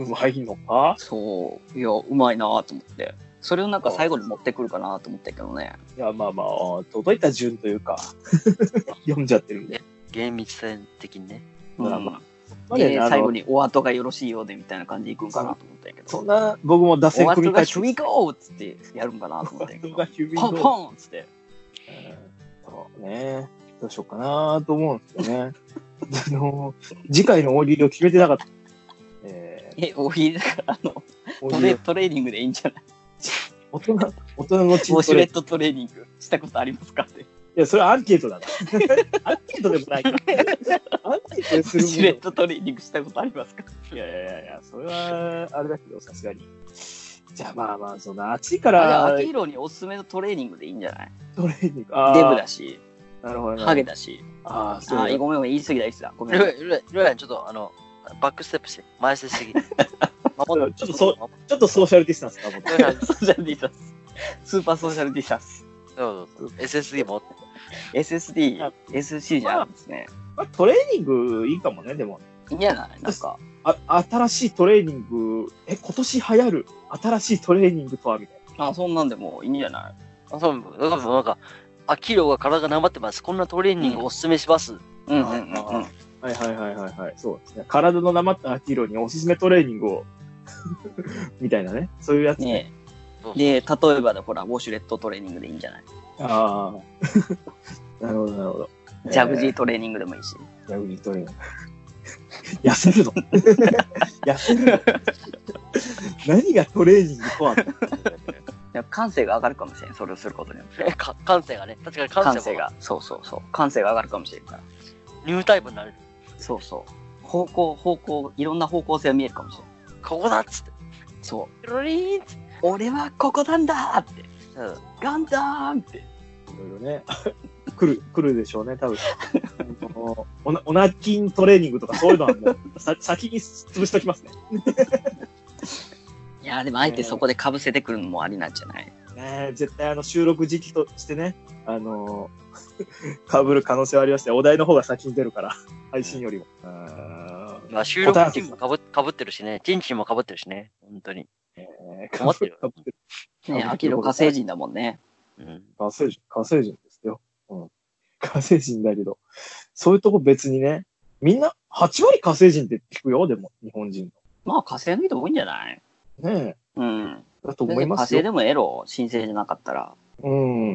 うまいのかそう。いや、うまいなと思って。それをなんか最後に持ってくるかなと思ったけどね。 いや、まあまあ、届いた順というか、読んじゃってるんで。 厳密性的にね。 うん。まあ、で、最後にお後がよろしいようでみたいな感じでいくんかなと思ったんやけど。 そんな、僕も打線組み替えて。お後が Here we go! っつってやるんかなと思ったんやけど。ポンポンっつって。 そうね。どうしようかなと思うんですよね。あの、次回の大喜利を決めてなかった。 えー、え、大喜利だから、あの、トレ、トレーニングでいいんじゃない？ 大人、大人のチーム。ウォシュレットトレーニングしたことありますかって。 いや、それはアンケートだな。アンケートでもないから。アンケートでする。 ウォシュレットトレーニングしたことありますか？ いやいやいやいや、それは、あれだけど、さすがに。じゃあまあまあ、その、暑いから。 あ、秋色におすすめのトレーニングでいいんじゃない？ トレーニング。 デブだし。 なるほど。 ハゲだし。 ああ、 そう。あ、ごめんごめん、言い過ぎだ、言い過ぎだ。ごめん。 ルルヤン、ちょっと、あの、バックステップして、前せすぎ。ちょっとそう、ちょっとソーシャルディスタンスかも。 ソーシャルディスタンス。スーパーソーシャルディスタンス。 そうそうそう。エスエスディー 持って。 エスエスディー、エスシー じゃんですね。 まあ、トレーニングいいかもね、でも。 いいんじゃないなんか。 あ、新しいトレーニング、え、今年流行る新しいトレーニングとはみたいな。あ、そんなんでもいいんじゃない？ あ、そう、なんか、アキロが体が頑張ってます。こんなトレーニングおすすめします。 うんうんうんうん。 はいはいはいはいはい。そうですね。体のなまったアキロにおすすめトレーニングを、みたいなね。そういうやつね。 で、例えばでほら、ウォシュレットトレーニングでいいんじゃない？ ああ。なるほどなるほど。 ジャグジートレーニングでもいいし。 ジャグジートレーニング。痩せるの痩せるの何がトレーニングとは感性が上がるかもしれん、それをすることによって。 感性がね、確かに感性が。そうそうそう。感性が上がるかもしれんから。 ニュータイプになれる。 そうそう。方向、方向、いろんな方向性が見えるかもしれん。 ここだっつって。 そう。 ロリーンって。 俺はここなんだーって。うん。ガンダーンって。いろいろね。来る、来るでしょうね、多分。おな、おなきんトレーニングとかそういうのはもう、さ、先に潰しときますね。 いやーでもあえてそこで被せてくるのもありなんじゃない？ ねえ、絶対あの収録時期としてね、あのー、被る可能性はありまして、お題の方が先に出るから、配信よりも。 あまあ収録時期もかぶ、かぶってるしね、チンチンもかぶってるしね、本当に。 えー、 かぶってる。ねえ、アキロ火星人だもんね。 うん。火星人、火星人ですよ。うん。火星人だけど、そういうとこ別にね、みんなはち割火星人って聞くよ、でも、日本人の。まあ火星の人多いんじゃない？ねえ。うん。 だと思いますよ。 火星でもエロ、新星じゃなかったら。 うん、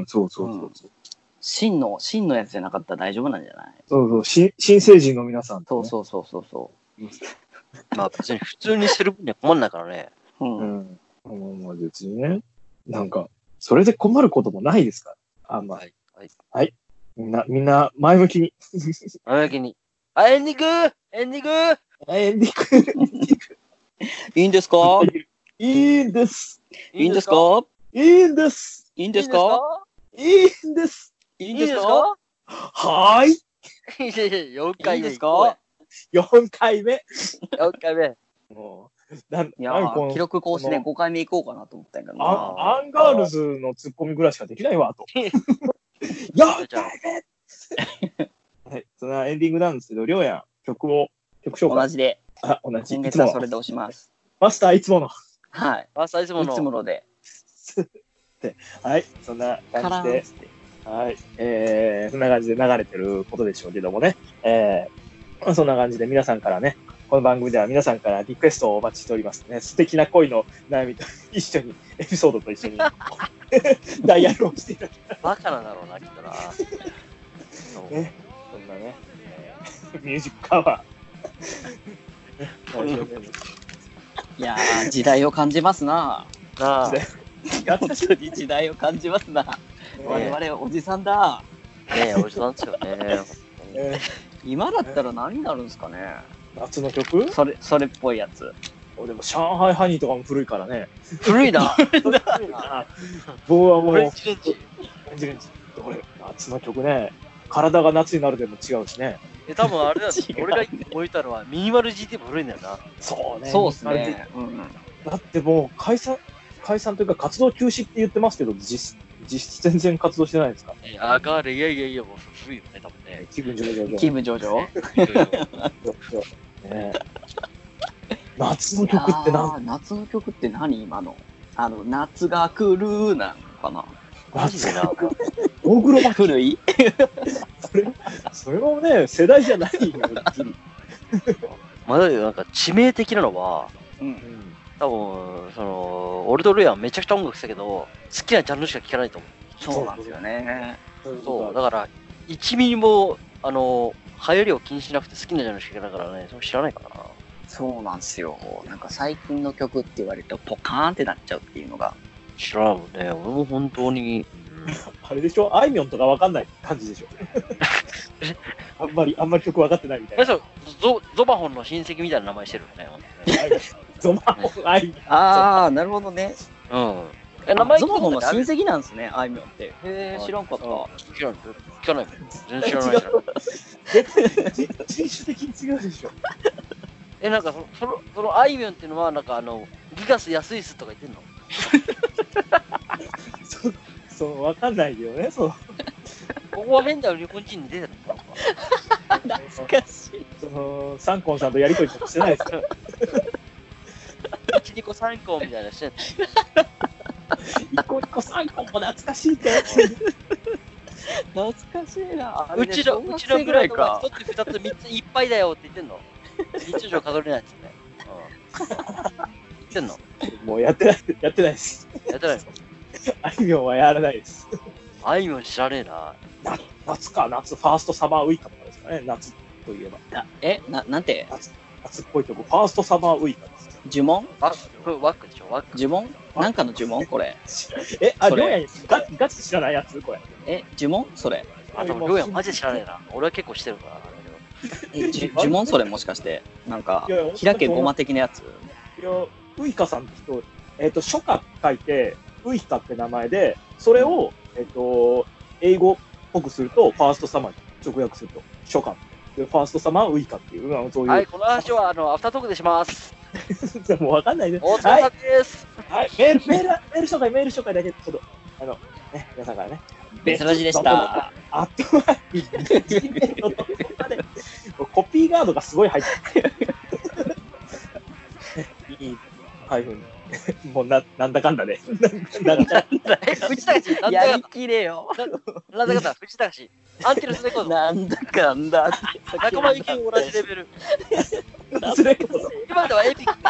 そうそうそうそう。 真の、真のやつじゃなかったら大丈夫なんじゃない？ そうそう、新、新星人の皆さん、ね。 そうそうそうそうそまあ別に普通にしてる分には困んないからね。 う。 うんん。まあ別にね。なんか、それで困ることもないですから。あんま。 はい。はい。 はい。みんな、みんな前向きに。 前向きに。あ、エンディングエンディングエンディング。 いいんですか？ いいんです。 いいんですか？ いいんです。 いいんですか？ いいんです。 いいんいいですか？ ですか？ はーい。 いやいや、よんかいめいいんです行こうやか？ よんかいめ。 よんかいめ。 もう、なん、 いやー、 なんこの記録更新でこのごかいめ行こうかなと思ったんやけどな。 アンアンガールズのツッコミぐらいしかできないわ、と。よんかいめはい、そのエンディングなんですけど、りょうやん、曲を、曲紹介。 同じで。 あ、同じ。 今いつもの月はそれで押します。 マスターいつもの。 はい。 あ、最初いつもの。 ので。 はい、そんなカ感じでラーンっ、つって。 はい、えー、そんな感じで流れてることでしょうけどもね、えー、まあそんな感じで皆さんからね、この番組では皆さんからリクエストをお待ちしておりますね。素敵な恋の悩みと一緒に、エピソードと一緒に、ダイヤルをしていただきたい。 バカなんだろうな、きっとな。そうね、そんなね、えー、ミュージックカバー。 いやー、時代を感じますな。 なあ。 本当に時代を感じますな。我々おじさんだ。 ねえ、おじさんですよね。 え今だったら何になるんですかね。 ー、夏の曲それ、それっぽいやつ。 でも、上海ハニーとかも古いからね。 古いな。古いな。 僕はもう、 オレンジレンジ。 オレンジレンジ。俺、夏の曲ね、体が夏になるでも違うしね。 え、多分あれだよ、 違うね俺が覚えたのはミニマル ジーティー も古いんだよな。 そうね。 そうっすね。うんうん。 だってもう、解散、解散というか活動休止って言ってますけど、実、実質全然活動してないですか？ え、上がれ、いやいやいや、もう古いよね、多分ね。 気分上々。 気分上々。 ね、夏の曲って何？ あー夏の曲って何今の？あの、夏が来るなんかな。 マジでな。 大黒摩季。 古い？ それ、それもね、世代じゃないよ。 まだなんか致命的なのは、 う。 うんん。 多分、その、俺とルイはめちゃくちゃ音楽好きだけど、好きなジャンルしか聴かないと思う。 そうなんですよね。 そう、だから、いちミリも、あの、流行りを気にしなくて好きなジャンルしか聴かないからね、それ知らないからな。 そうなんですよ。なんか最近の曲って言われるとポカーンってなっちゃうっていうのが。 知らないもんね。俺も本当に。 あれでしょ、あいみょんとかわかんない感じでしょ。あんまり、あんまり曲わかってないみたいな。 そうゾゾバホンの親戚みたいな名前してるよね。本当ねゾマホン、あいみょん。 ああ、なるほどね。 うん。え、名前ゾマホンの親戚戚なんですね、あいみょんって。へえ、知らんかった。 知らない。聞かないもん。全然知らないじゃん。 人人種的に違うでしょ。 え、なんかその、その、そのあいみょんっていうのは、なんかあの、ギガス安いっすとか言ってんの？ そう、そう、わかんないよね、そう。 ここは変だよ、日本人に出てるのかな。 懐かしい。 その、サンコンさんとやりとりとかしてないですか？ いちにこさんこみたいなしてんの。 ニコニコサンコンも懐かしいって。 懐かしいな。あれねうちの、 小学うちの生グラウンドはぐらいか。 一つ二つ三ついっぱいだよって言ってんの。三つ以上数えれないっつって。うん。言ってんの？ もうやってない、やってないです。 やってないの？ あいみょんはやらないです。 あいみょん知らねえな。 な夏か、夏、ファーストサマーウイカとかですかね、夏といえば。 あえ、な、なんて夏、夏っぽいとこ、ファーストサマーウイカです。 呪文あ、これワックでしょ、ワック。 呪文なんかの呪文これ。 え、あ、 それりょうやにガガチ知らないやつこれ。 え、呪文それ。 あ、でも、りょうやマジで知らねえな。俺は結構してるから。 え、じ呪文それもしかして。なんかいやいや、 開けごま的なやつ。 いや、ウイカさんって人、えっ、と、初夏書いて、ウイカって名前で、それを、えっ、と、英語っぽくすると、ファーストサマーに直訳すると、初夏。で、ファーストサマーウイカっていう、そういう。 はい、この話は、あの、アフタートークでします。 もうわかんないね。 お疲れ様です。 はい、メール、メール、メール紹介、メール紹介だけ、ちょっと、あの、ね、皆さんからね。 ベスラジでした。 あとは、コピーガードがすごい入ってる。いい、ハイフン。もうな、なんだかんだね。なんだかんだ。 え、藤高氏、なんだやりかんだ。 きれよ。 なんだかんだ、藤高氏。アンテルスレコード。 なんだかんだ。 仲間由紀も同じレベル。 それこそ。 今ではエピック。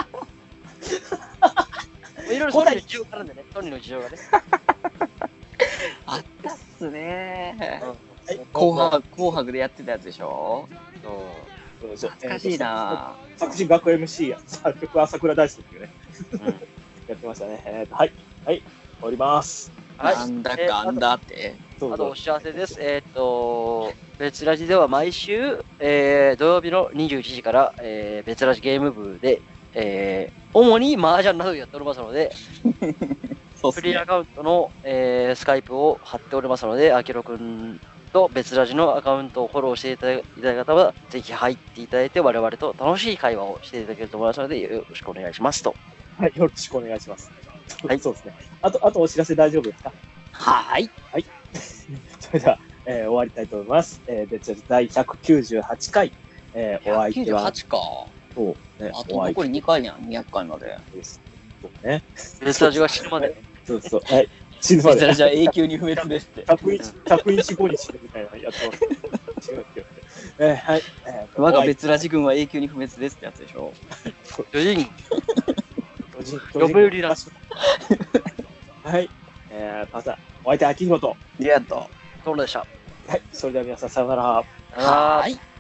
いろいろソニーの事情があるんでね、ソニーの事情がね。 あったっすね。 うん紅白、紅白でやってたやつでしょ。 そうそうですよ。 懐かしいなえー、作詞学 エムシー や、作曲は桜大輔っていうね、 うん、 やってましたね。えーと、はい、はい、終わります。 はい、 なんだかんだって。 あとお知らせです。えっ、ー、と、別ラジでは毎週、えー、土曜日のにじゅういちじから、えー、別ラジゲーム部で、えー、主に麻雀などをやっておりますので、 そうっすね、 フリーアカウントの、えー、スカイプを貼っておりますので、あきろくんと別ラジのアカウントをフォローしていただいた方は、ぜひ入っていただいて、我々と楽しい会話をしていただけると思いますので、よろしくお願いしますと。 はい、よろしくお願いします。 はい、 そうですね。あと、あとお知らせ大丈夫ですか？ はい。 はい。それでは、えー、終わりたいと思います。えー、別ラジ第ひゃくきゅうじゅうはちかい、えー、お相手は。 ひゃくきゅうじゅうはちか。 そう、ね、 あと残りにかいやん、にひゃっかいまで。 そうね。 別ラジが死ぬまで。 そうそう。はい。死ぬまで。 別ラジは永久に不滅ですって。 ひゃくにち、ひゃくにちごに死ぬみたいなやつを。違うけど。えー、はい。えー、 我が別ラジ軍は永久に不滅ですってやつでしょ。 巨人。 巨人。 呼べるリラ。 はい。えー、パサ、お相手は秋広と。 リアット。 そうでした。 はい。それでは皆さん、さようなら。 はーい。